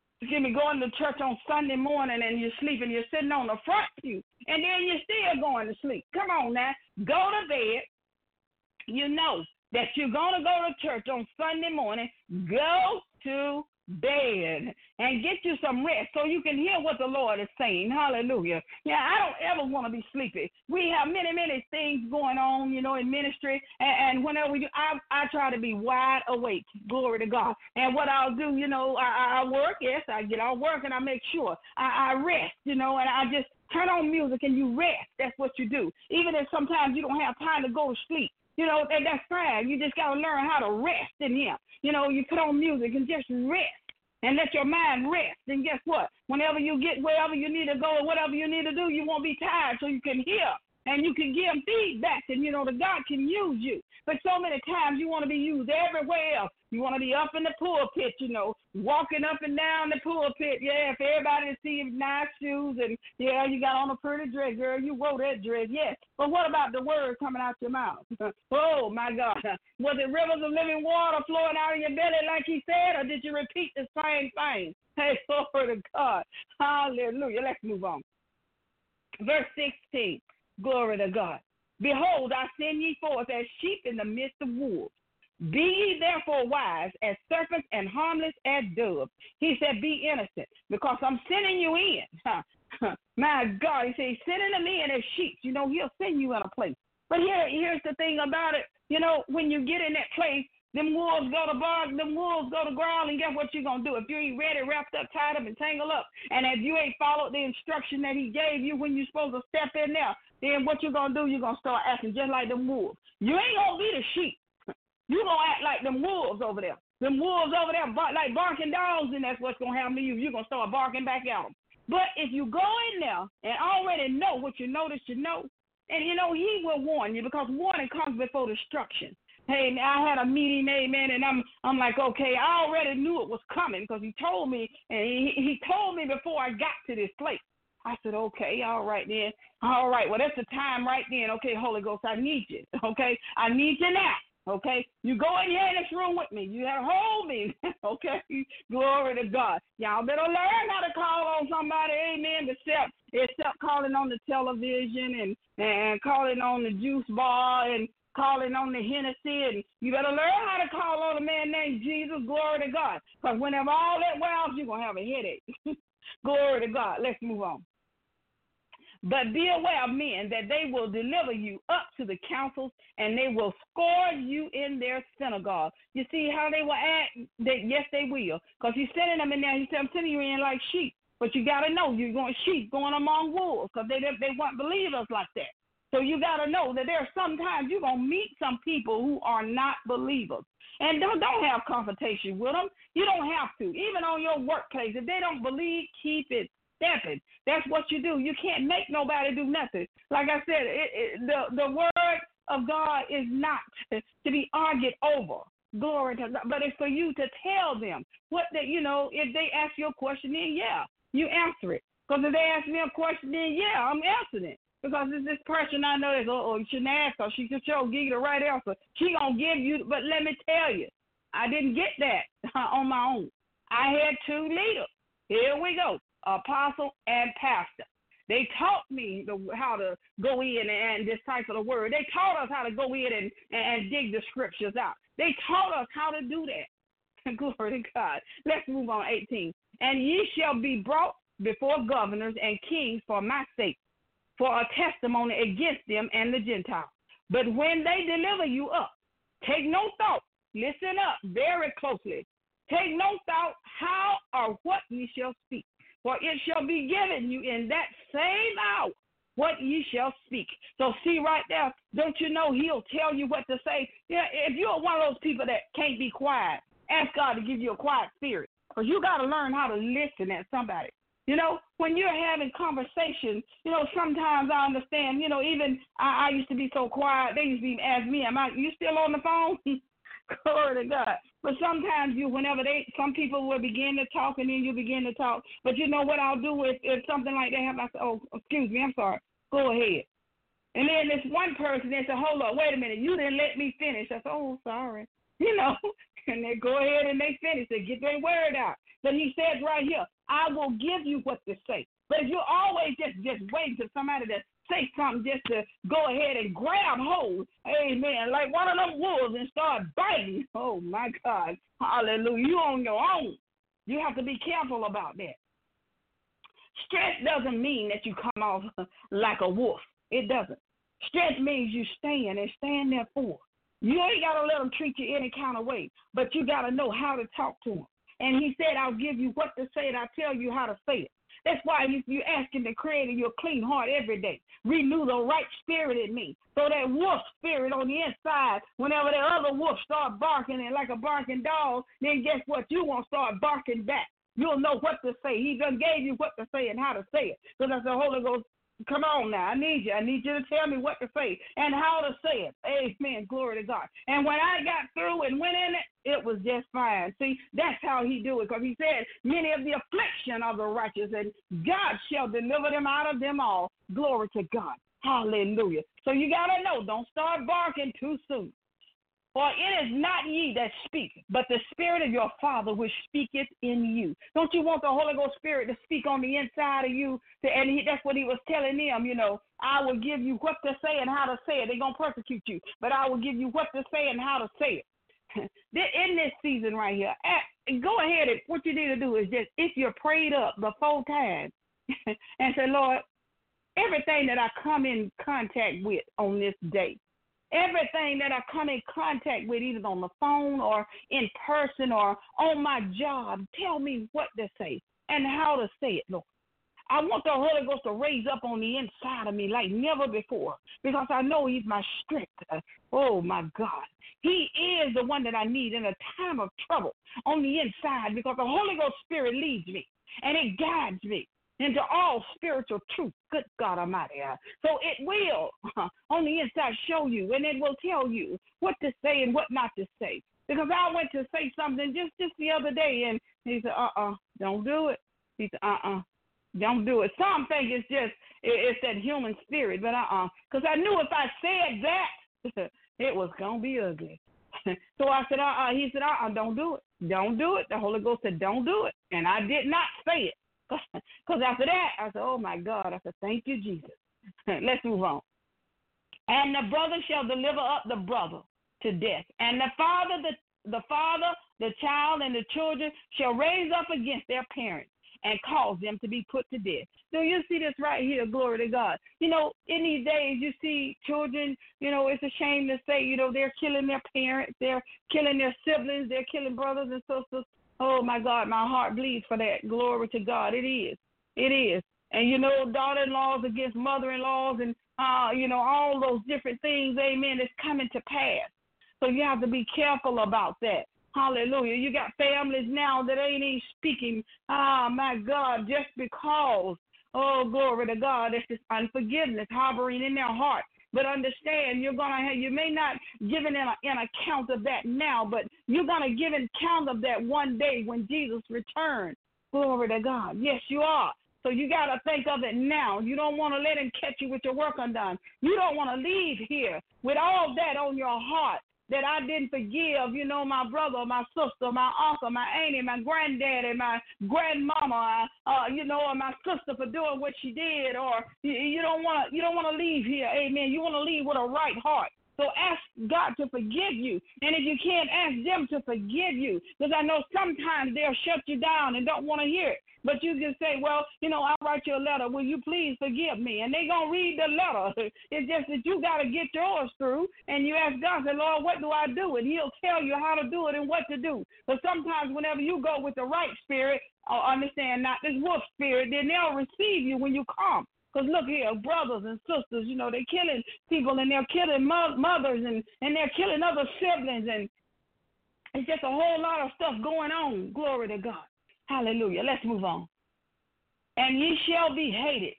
going to church on Sunday morning and you're sleeping, you're sitting on the front pew, and then you're still going to sleep. Come on now, go to bed. You know, that you're going to go to church on Sunday morning, go to bed and get you some rest so you can hear what the Lord is saying. Hallelujah. Yeah, I don't ever want to be sleepy. We have many, many things going on, in ministry, and whenever we do, I try to be wide awake. Glory to God. And what I'll do, I work. Yes, I get off work and I make sure I rest, and I just turn on music and you rest. That's what you do. Even if sometimes you don't have time to go to sleep. That's fine. You just got to learn how to rest in Him. You put on music and just rest and let your mind rest. And guess what? Whenever you get wherever you need to go or whatever you need to do, you won't be tired so you can hear and you can give feedback and, the God can use you. But so many times you want to be used everywhere else. You want to be up in the pulpit, walking up and down the pulpit. Yeah, for everybody to see nice shoes and, yeah, you got on a pretty dress, girl. You wore that dress, yes. But what about the word coming out your mouth? Oh, my God. Was it rivers of living water flowing out of your belly like He said, or did you repeat the same thing? Hey, glory to God. Hallelujah. Let's move on. Verse 16, glory to God. Behold, I send ye forth as sheep in the midst of wolves. Be ye therefore wise as serpents and harmless as doves. He said, be innocent, because I'm sending you in. My God, He said, He's sending them in as sheep. He'll send you in a place. But here's the thing about it. When you get in that place, them wolves go to bark, them wolves go to growl, and guess what you're going to do? If you ain't ready, wrapped up, tied up, and tangled up, and if you ain't followed the instruction that He gave you when you're supposed to step in there, then what you're going to do, you're going to start acting just like them wolves. You ain't going to be the sheep. You're going to act like them wolves over there. Them wolves over there like barking dogs, and that's what's going to happen to you. You're going to start barking back at them. But if you go in there and already know what you know that you know, and He will warn you, because warning comes before destruction. Hey, I had a meeting, amen, and I'm like, okay, I already knew it was coming because He told me, and he told me before I got to this place. I said, okay, all right then. All right, well, that's the time right then. Okay, Holy Ghost, I need you, okay? I need you now. Okay, you go in here in this room with me. You have to hold me. Okay, glory to God. Y'all better learn how to call on somebody. Amen. Except calling on the television and calling on the juice bar and calling on the Hennessy. And you better learn how to call on a man named Jesus. Glory to God. Because whenever all that wears, you're gonna have a headache. Glory to God. Let's move on. But be aware of men that they will deliver you up to the councils, and they will scourge you in their synagogue. You see how they will act? Yes, they will. Because He's sending them in there. He said, I'm sending you in like sheep. But you got to know you're going sheep going among wolves, because they weren't believers like that. So you got to know that there are sometimes you're going to meet some people who are not believers. And don't have confrontation with them. You don't have to. Even on your workplace, if they don't believe, keep it stepping. That's what you do. You can't make nobody do nothing. Like I said, the word of God is not to be argued over. Glory to God. But it's for you to tell them what they, if they ask you a question, then yeah, you answer it. Because if they ask me a question, then yeah, I'm answering it. Because it's this person I know is, you shouldn't ask her. She should give you the right answer. She going to give you, but let me tell you, I didn't get that on my own. I had two leaders. Here we go. Apostle and pastor. They taught me how to go in and decipher the word. They taught us how to go in and dig the scriptures out. They taught us how to do that. Glory to God. Let's move on, 18. And ye shall be brought before governors and kings for my sake, for a testimony against them and the Gentiles. But when they deliver you up, take no thought. Listen up very closely. Take no thought how or what ye shall speak. For it shall be given you in that same hour what ye shall speak. So see right there, don't you know He'll tell you what to say? Yeah, if you're one of those people that can't be quiet, ask God to give you a quiet spirit. Because you got to learn how to listen at somebody. When you're having conversations, sometimes I understand, even I used to be so quiet. They used to even ask me, you still on the phone? Glory to God. But sometimes some people will begin to talk and then you begin to talk. But you know what I'll do if something like that happens? I say, oh, excuse me, I'm sorry. Go ahead. And then this one person, they say, hold up, wait a minute. You didn't let me finish. I said, oh, sorry. And they go ahead and they finish. They get their word out. But He says right here, I will give you what to say. But if you're always just just waiting for somebody to say something just to go ahead and grab hold. Amen. Like one of them wolves and start biting. Oh, my God. Hallelujah. You on your own. You have to be careful about that. Strength doesn't mean that you come off like a wolf. It doesn't. Strength means you stand and stand there for. You ain't got to let them treat you any kind of way, but you got to know how to talk to them. And he said, I'll give you what to say, and I'll tell you how to say it. That's why you ask him to create in you a clean heart every day. Renew the right spirit in me. So that wolf spirit on the inside, whenever the other wolf start barking and like a barking dog, then guess what? You won't start barking back. You'll know what to say. He done gave you what to say and how to say it. Because that's the Holy Ghost. Come on now. I need you. I need you to tell me what to say and how to say it. Amen. Glory to God. And when I got through and went in it, it was just fine. See, that's how he do it. Because he said, many of the affliction of the righteous, and God shall deliver them out of them all. Glory to God. Hallelujah. So you got to know, don't start barking too soon. For it is not ye that speak, but the Spirit of your Father which speaketh in you. Don't you want the Holy Ghost Spirit to speak on the inside of you? That's what he was telling them, I will give you what to say and how to say it. They're going to persecute you, but I will give you what to say and how to say it. In this season right here, go ahead and what you need to do is just, if you're prayed up the 4 times and say, Lord, everything that I come in contact with on this day, everything that I come in contact with, either on the phone or in person or on my job, tell me what to say and how to say it, Lord. I want the Holy Ghost to raise up on the inside of me like never before, because I know he's my strength. Oh, my God. He is the one that I need in a time of trouble on the inside, because the Holy Ghost Spirit leads me and it guides me into all spiritual truth. Good God Almighty. So it will, on the inside, show you, and it will tell you what to say and what not to say. Because I went to say something just the other day, and he said, don't do it. He said, don't do it. Some think it's that human spirit, but because I knew if I said that, it was going to be ugly. So I said, he said, don't do it. Don't do it. The Holy Ghost said, don't do it. And I did not say it. Because after that, I said, oh, my God. I said, thank you, Jesus. Let's move on. And the brother shall deliver up the brother to death. And the father, the child, and the children shall raise up against their parents and cause them to be put to death. So you see this right here, glory to God. In these days, you see children, it's a shame to say, they're killing their parents, they're killing their siblings, they're killing brothers and sisters. Oh, my God, my heart bleeds for that. Glory to God. It is. It is. And, daughter-in-laws against mother-in-laws and, all those different things, amen, that's coming to pass. So you have to be careful about that. Hallelujah. You got families now that ain't even speaking, my God, just because, oh, glory to God, it's this unforgiveness harboring in their heart. But understand, you may not give an account of that now, but you're going to give an account of that one day when Jesus returns. Glory to God. Yes, you are. So you got to think of it now. You don't want to let him catch you with your work undone. You don't want to leave here with all that on your heart, that I didn't forgive, my brother, my sister, my uncle, my auntie, my granddaddy, my grandmama, or my sister for doing what she did, or you don't want to leave here, amen. You want to leave with a right heart. So ask God to forgive you. And if you can't, ask them to forgive you. Because I know sometimes they'll shut you down and don't want to hear it. But you can say, well, I'll write you a letter. Will you please forgive me? And they're going to read the letter. It's just that you got to get yours through. And you ask God, say, Lord, what do I do? And he'll tell you how to do it and what to do. But sometimes whenever you go with the right spirit, or understand, not this wolf spirit, then they'll receive you when you come. Because look here, brothers and sisters, they're killing people, and they're killing mothers, and they're killing other siblings. And it's just a whole lot of stuff going on. Glory to God. Hallelujah. Let's move on. And ye shall be hated,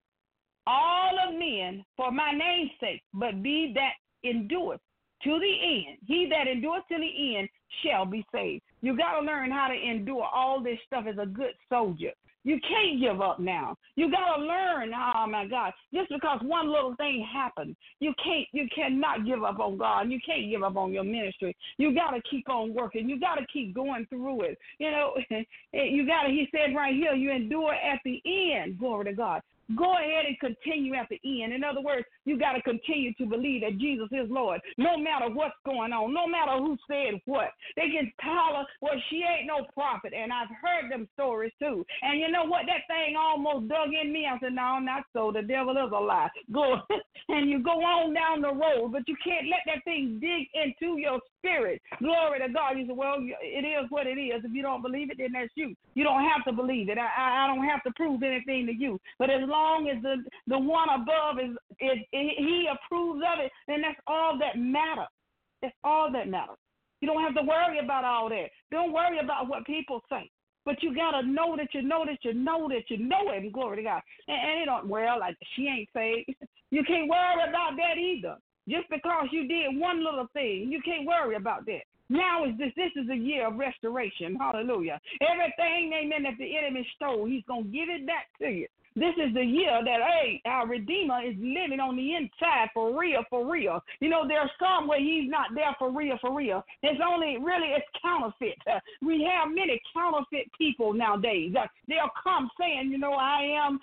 all of men, for my name's sake, but be that endureth to the end. He that endureth to the end shall be saved. You got to learn how to endure all this stuff as a good soldier. You can't give up now. You got to learn, oh my God, just because one little thing happened, you cannot give up on God. You can't give up on your ministry. You got to keep on working. You got to keep going through it. You know, he said right here, you endure at the end, glory to God. Go ahead and continue at the end. In other words, you got to continue to believe that Jesus is Lord, no matter what's going on, no matter who said what. They can holler, well, she ain't no prophet, and I've heard them stories too. And you know what? That thing almost dug in me. I said, no, not so. The devil is a lie. Go, and you go on down the road, but you can't let that thing dig into your spirit. Glory to God. You say, well, it is what it is. If you don't believe it, then that's you. You don't have to believe it. I don't have to prove anything to you. But as long as the one above is he approves of it, then that's all that matters. That's all that matters. You don't have to worry about all that. Don't worry about what people say. But you got to know that you know that you know that you know it, and glory to God. And you don't, well, like, she ain't saved. You can't worry about that either. Just because you did one little thing, you can't worry about that. Now is this is a year of restoration. Hallelujah. Everything, amen, that the enemy stole, he's going to give it back to you. This is the year that, hey, our Redeemer is living on the inside for real, for real. You know, there's some where he's not there for real, for real. It's counterfeit. We have many counterfeit people nowadays. They'll come saying, you know, I'm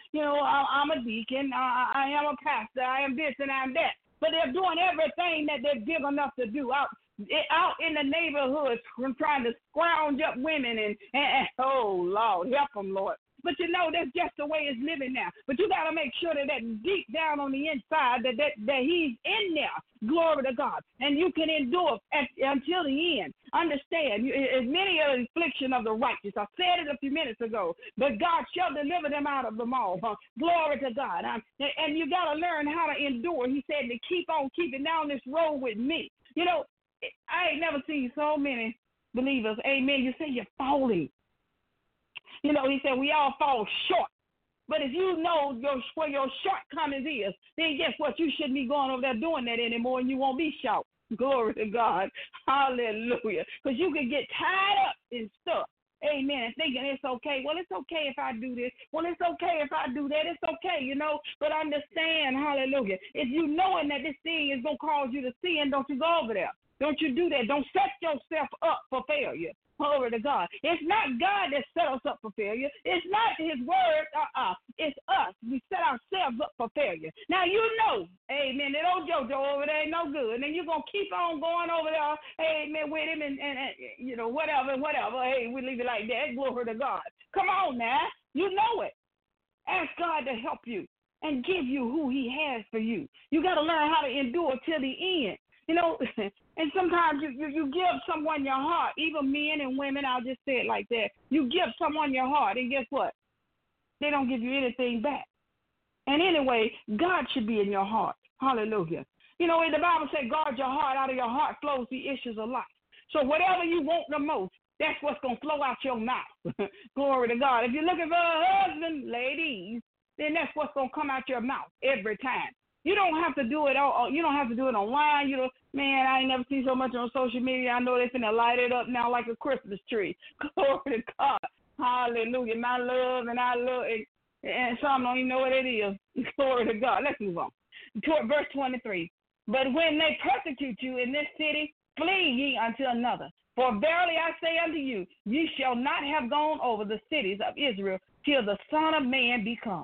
a deacon, I am a pastor, I am this and I'm that. But they're doing everything that they're big enough to do out in the neighborhoods, trying to scrounge up women and oh, Lord, help them, Lord. But you know, that's just the way it's living now. But you got to make sure that deep down on the inside that he's in there. Glory to God. And you can endure until the end. Understand, as many of the affliction of the righteous. I said it a few minutes ago. But God shall deliver them out of them all. Glory to God. And you got to learn how to endure. He said to keep on keeping down this road with me. You know, I ain't never seen so many believers. Amen. You say you're falling. You know, he said we all fall short. But if you know where your shortcomings is, then guess what? You shouldn't be going over there doing that anymore, and you won't be short. Glory to God. Hallelujah. Because you can get tied up in stuff. Amen. And thinking it's okay. Well, it's okay if I do this. Well, it's okay if I do that. It's okay, you know. But understand, hallelujah, if you knowing that this thing is going to cause you to sin, don't you go over there. Don't you do that. Don't set yourself up for failure. Glory to God. It's not God that set us up for failure. It's not his word. It's us. We set ourselves up for failure. Now, you know, amen, that old JoJo over there ain't no good. And then you're going to keep on going over there, amen, with him and you know, whatever. Hey, we leave it like that. Glory to God. Come on now. You know it. Ask God to help you and give you who he has for you. You got to learn how to endure till the end. You know, and sometimes you give someone your heart, even men and women, I'll just say it like that. You give someone your heart, and guess what? They don't give you anything back. And anyway, God should be in your heart. Hallelujah. You know, in the Bible says, guard your heart. Out of your heart flows the issues of life. So whatever you want the most, that's what's going to flow out your mouth. Glory to God. If you're looking for a husband, ladies, then that's what's going to come out your mouth every time. You don't have to do it you don't have to do it online. You know, man, I ain't never seen so much on social media. I know they're finna light it up now like a Christmas tree. Glory to God. Hallelujah. My love and I love it. And some don't even know what it is. Glory to God. Let's move on. Verse 23. But when they persecute you in this city, flee ye unto another. For verily I say unto you, ye shall not have gone over the cities of Israel till the Son of Man be come.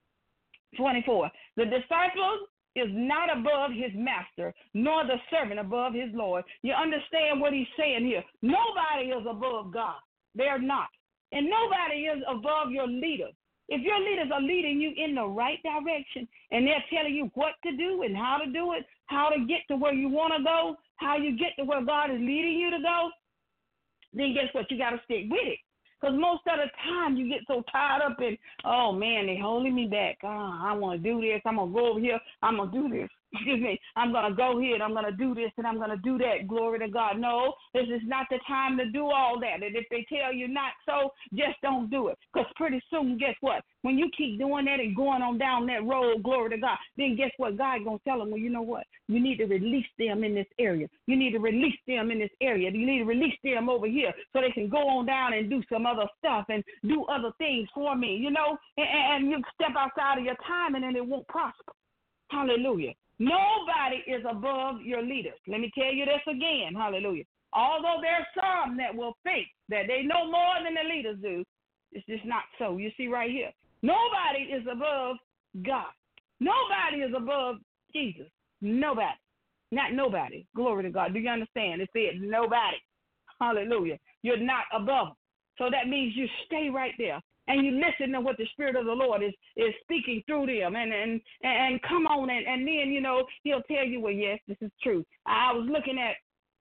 24. The disciple is not above his master, nor the servant above his Lord. You understand what he's saying here. Nobody is above God. They're not. And nobody is above your leaders. If your leaders are leading you in the right direction and they're telling you what to do and how to do it, how to get to where you want to go, how you get to where God is leading you to go, then guess what? You got to stick with it. Because most of the time you get so tied up in, oh, man, they're holding me back. I want to do this. I'm going to go over here. I'm going to do this. excuse me, I'm going to go here and I'm going to do this and I'm going to do that. Glory to God. No, this is not the time to do all that. And if they tell you not so, just don't do it. Because pretty soon, guess what? When you keep doing that and going on down that road, glory to God, then guess what? God going to tell them, well, you know what? You need to release them in this area. You need to release them in this area. You need to release them over here so they can go on down and do some other stuff and do other things for me, you know? And you step outside of your time and then it won't prosper. Hallelujah. Nobody is above your leaders. Let me tell you this again. Hallelujah. Although there are some that will think that they know more than the leaders do, it's just not so. You see right here. Nobody is above God. Nobody is above Jesus. Nobody. Not nobody. Glory to God. Do you understand? It said nobody. Hallelujah. You're not above them. So that means you stay right there. And you listen to what the Spirit of the Lord is speaking through them, and come on, and then, you know, he'll tell you, well, yes, this is true. I was looking at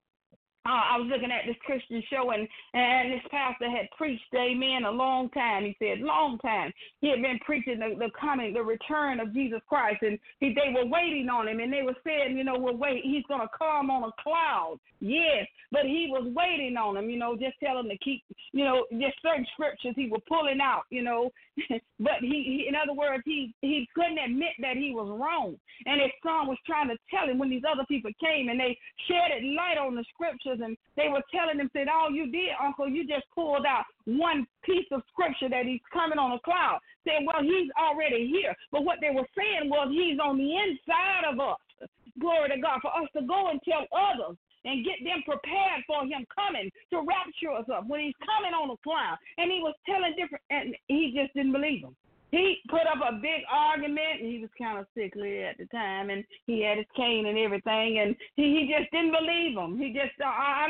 this Christian show, and this pastor had preached, amen, a long time. He said, long time. He had been preaching the return of Jesus Christ, and they were waiting on him, and they were saying, you know, he's going to come on a cloud. Yes, but he was waiting on him, you know, just tell him to keep, you know, just certain scriptures he was pulling out, you know, but he in other words, he couldn't admit that he was wrong. And his son was trying to tell him when these other people came and they shed light on the scriptures, and they were telling him, said, all you did, Uncle, you just pulled out one piece of scripture that he's coming on a cloud. Said, well, he's already here. But what they were saying was he's on the inside of us. Glory to God, for us to go and tell others and get them prepared for him coming to rapture us up when he's coming on a cloud. And he was telling different, and he just didn't believe him. He put up a big argument, and he was kind of sickly at the time, and he had his cane and everything, and he just didn't believe him. He just, I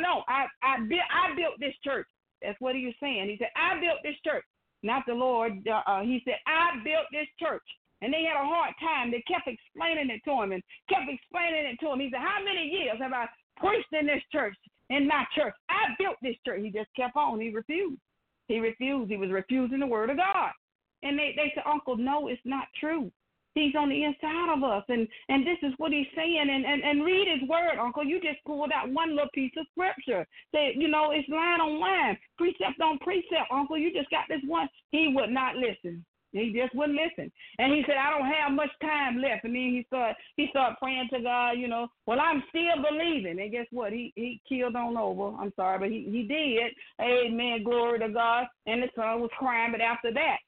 built this church. That's what he was saying. He said, I built this church, not the Lord. He said, I built this church. And they had a hard time. They kept explaining it to him and kept explaining it to him. He said, how many years have I preached in this church, in my church? I built this church. He just kept on. He refused. He was refusing the word of God. And they said, Uncle, no, it's not true. He's on the inside of us. And this is what he's saying. And read his word, Uncle. You just pulled out one little piece of scripture. Say, you know, it's line on line, precept on precept, Uncle. You just got this one. He would not listen. He just wouldn't listen. And he said, I don't have much time left. And then he started praying to God, you know, well, I'm still believing. And guess what? He killed on over. I'm sorry, but he did. Amen. Glory to God. And the son was crying. But after that,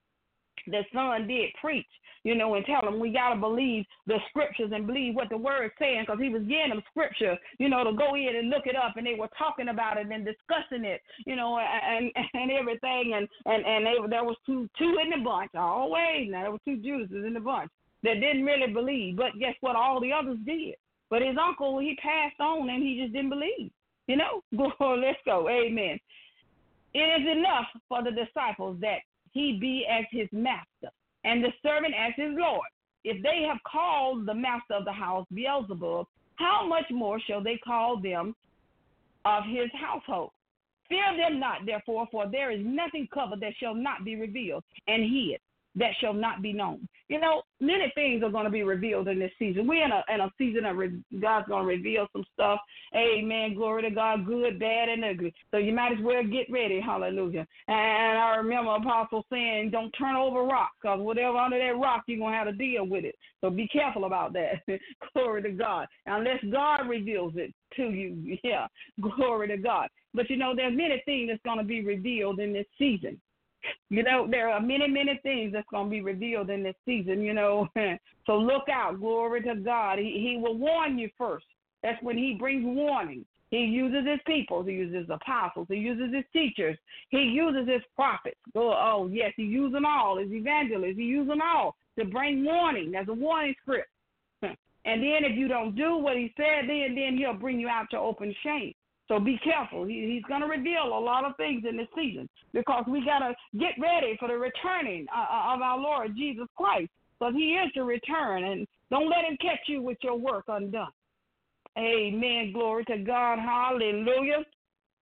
the son did preach, you know, and tell them we got to believe the scriptures and believe what the word's saying, because he was getting them scripture, you know, to go in and look it up, and they were talking about it and discussing it, you know, and everything, and there was two in the bunch, always. Now, there were two Judases in the bunch that didn't really believe, but guess what? All the others did. But his uncle, he passed on, and he just didn't believe, you know. Let's go. Amen. It is enough for the disciples that he be as his master, and the servant as his Lord. If they have called the master of the house Beelzebub, how much more shall they call them of his household? Fear them not, therefore, for there is nothing covered that shall not be revealed, and hid that shall not be known. You know, many things are going to be revealed in this season. We're in a season of God's going to reveal some stuff. Amen. Glory to God, good, bad, and ugly. So you might as well get ready. Hallelujah. And I remember Apostle saying, don't turn over rocks, because whatever under that rock, you're going to have to deal with it. So be careful about that. Glory to God. Unless God reveals it to you. Yeah. Glory to God. But, you know, there's many things that's going to be revealed in this season. You know, there are many, many things that's going to be revealed in this season, you know. So look out. Glory to God. He will warn you first. That's when he brings warning. He uses his people. He uses his apostles. He uses his teachers. He uses his prophets. Oh, yes, he uses them all. His evangelists. He uses them all to bring warning. That's a warning script. And then if you don't do what he said, then he'll bring you out to open shame. So be careful. He's going to reveal a lot of things in this season, because we got to get ready for the returning of our Lord Jesus Christ, because he is to return, and don't let him catch you with your work undone. Amen. Glory to God. Hallelujah.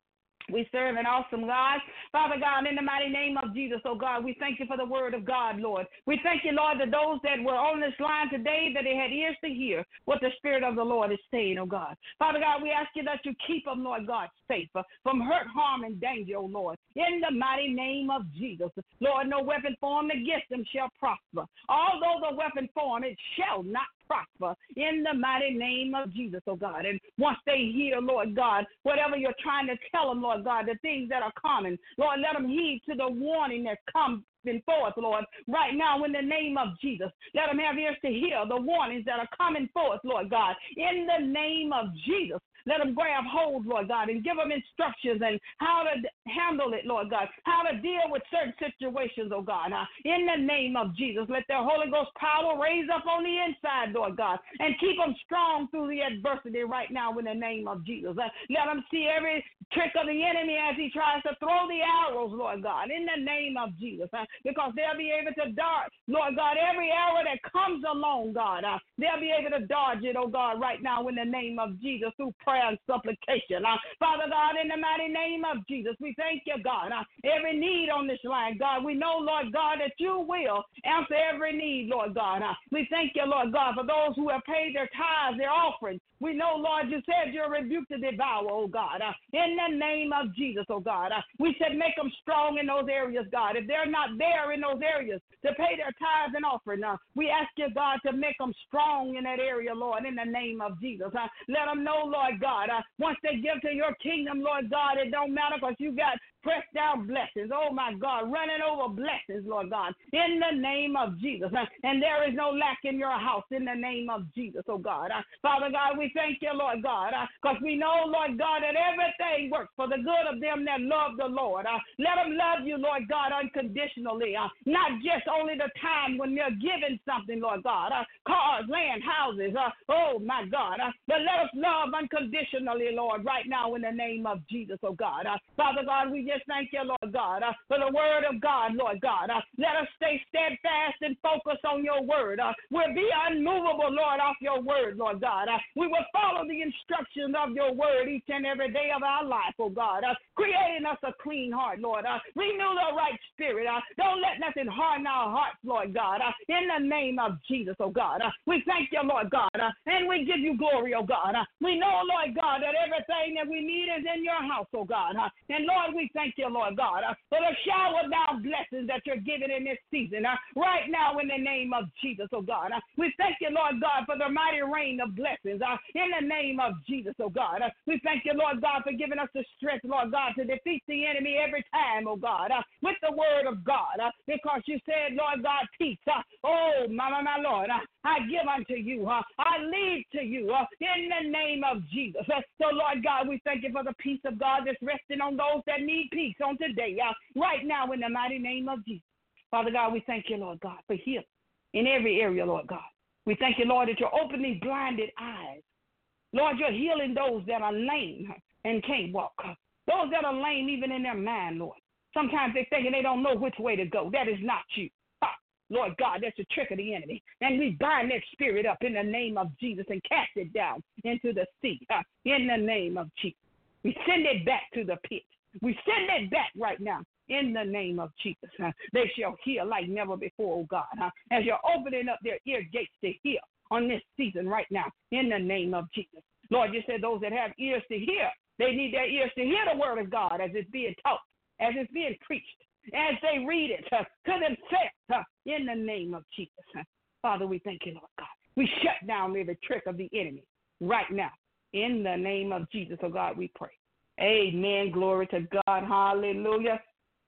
We serve an awesome God. Father God, in the mighty name of Jesus, oh God, we thank you for the word of God, Lord. We thank you, Lord, that those that were on this line today, that they had ears to hear what the Spirit of the Lord is saying, oh God. Father God, we ask you that you keep them, Lord God, safe from hurt, harm, and danger, oh Lord. In the mighty name of Jesus, Lord, no weapon formed against them shall prosper. Although the weapon formed, it shall not prosper in the mighty name of Jesus, oh God. And once they hear, Lord God, whatever you're trying to tell them, Lord God, the things that are coming, Lord, let them heed to the warning that comes forth, Lord, right now in the name of Jesus. Let them have ears to hear the warnings that are coming forth, Lord God, in the name of Jesus. Let them grab hold, Lord God, and give them instructions and how to handle it, Lord God, how to deal with certain situations, oh God. In the name of Jesus, let their Holy Ghost power raise up on the inside, Lord God, and keep them strong through the adversity right now in the name of Jesus. Let them see every trick of the enemy as he tries to throw the arrows, Lord God, in the name of Jesus, because they'll be able to dart, Lord God, every arrow that comes along, God. They'll be able to dodge it, oh God, right now in the name of Jesus through prayer and supplication. Father God, in the mighty name of Jesus, we thank you, God. Every need on this line, God, we know, Lord God, that you will answer every need, Lord God. We thank you, Lord God, for those who have paid their tithes, their offerings. We know, Lord, you said you'll rebuke the devourer, oh God. In the name of Jesus, oh God. We said make them strong in those areas, God. If they're not there in those areas to pay their tithes and offering, we ask you, God, to make them strong in that area, Lord, in the name of Jesus. Let them know, Lord God, once they give to your kingdom, Lord God, it don't matter because you got pressed down blessings, oh my God, running over blessings, Lord God, in the name of Jesus. And there is no lack in your house in the name of Jesus, oh God. Father God, we thank you, Lord God, because we know, Lord God, that everything works for the good of them that love the Lord. Let them love you, Lord God, unconditionally, not just only the time when they're given something, Lord God, cars, land, houses, oh my God, but let us love unconditionally, Lord, right now in the name of Jesus, oh God. Father God, we just thank you, Lord God, for the word of God, Lord God. Let us stay steadfast and focus on your word. We'll be unmovable, Lord, off your word, Lord God. We will follow the instructions of your word each and every day of our life, oh God. Creating us a clean heart, Lord. Renew the right spirit. Don't let nothing harden our hearts, Lord God. In the name of Jesus, oh God. We thank you, Lord God, and we give you glory, oh God. We know, Lord God, that everything that we need is in your house, oh God. And Lord, we thank you, Lord God, for the shower down blessings that you're giving in this season. Right now, in the name of Jesus, oh God. We thank you, Lord God, for the mighty rain of blessings. In the name of Jesus, oh God. We thank you, Lord God, for giving us the strength, Lord God, to defeat the enemy every time, oh God, with the word of God. Because you said, Lord God, peace. Oh, my Lord, I give unto you. I leave to you in the name of Jesus. So, Lord God, we thank you for the peace of God that's resting on those that need peace on today, right now in the mighty name of Jesus. Father God, we thank you, Lord God, for healing in every area, Lord God. We thank you, Lord, that you're opening blinded eyes. Lord, you're healing those that are lame and can't walk. Those that are lame even in their mind, Lord. Sometimes they're thinking they don't know which way to go. That is not you. Lord God, that's a trick of the enemy. And we bind that spirit up in the name of Jesus and cast it down into the sea in the name of Jesus. We send it back to the pit. We send it back right now in the name of Jesus. They shall hear like never before, oh God, as you're opening up their ear gates to hear on this season right now in the name of Jesus. Lord, you said those that have ears to hear, they need their ears to hear the word of God as it's being taught, as it's being preached, as they read it to themselves in the name of Jesus. Father, we thank you, Lord God. We shut down every trick of the enemy right now in the name of Jesus. Oh God, we pray. Amen. Glory to God. Hallelujah.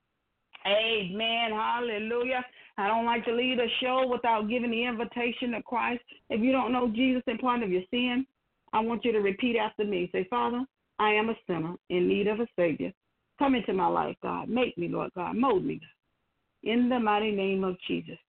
Amen. Hallelujah. I don't like to leave a show without giving the invitation to Christ. If you don't know Jesus in part of your sin, I want you to repeat after me. Say, Father, I am a sinner in need of a Savior. Come into my life, God. Make me, Lord God. Mold me, God. In the mighty name of Jesus.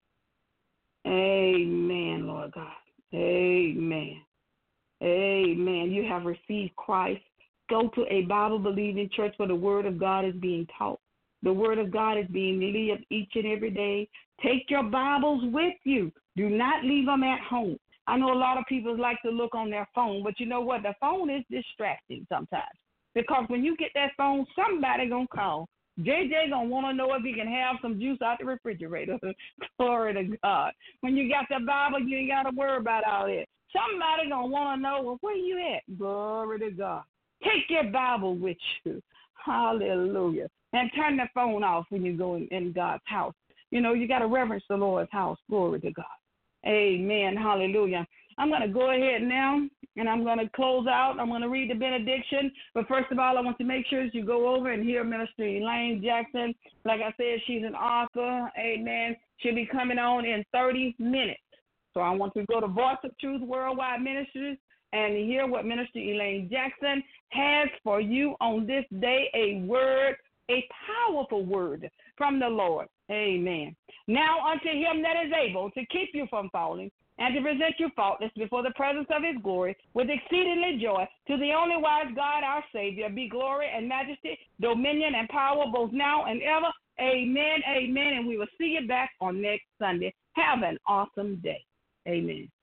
Amen, Lord God. Amen. Amen. You have received Christ. Go to a Bible-believing church where the Word of God is being taught. The Word of God is being lived each and every day. Take your Bibles with you. Do not leave them at home. I know a lot of people like to look on their phone, but you know what? The phone is distracting sometimes because when you get that phone, somebody going to call. JJ going to want to know if he can have some juice out the refrigerator. Glory to God. When you got the Bible, you ain't got to worry about all that. Somebody going to want to know, well, where you at? Glory to God. Take your Bible with you. Hallelujah. And turn the phone off when you go in God's house. You know, you got to reverence the Lord's house. Glory to God. Amen. Hallelujah. I'm going to go ahead now, and I'm going to close out. I'm going to read the benediction. But first of all, I want to make sure that you go over and hear Minister Elaine Jackson. Like I said, she's an author. Amen. She'll be coming on in 30 minutes. So I want to go to Voice of Truth Worldwide Ministries and hear what Minister Elaine Jackson has for you on this day, a word, a powerful word from the Lord. Amen. Now unto him that is able to keep you from falling and to present you faultless before the presence of his glory with exceedingly joy, to the only wise God our Savior, be glory and majesty, dominion and power both now and ever. Amen, amen, and we will see you back on next Sunday. Have an awesome day. Amen.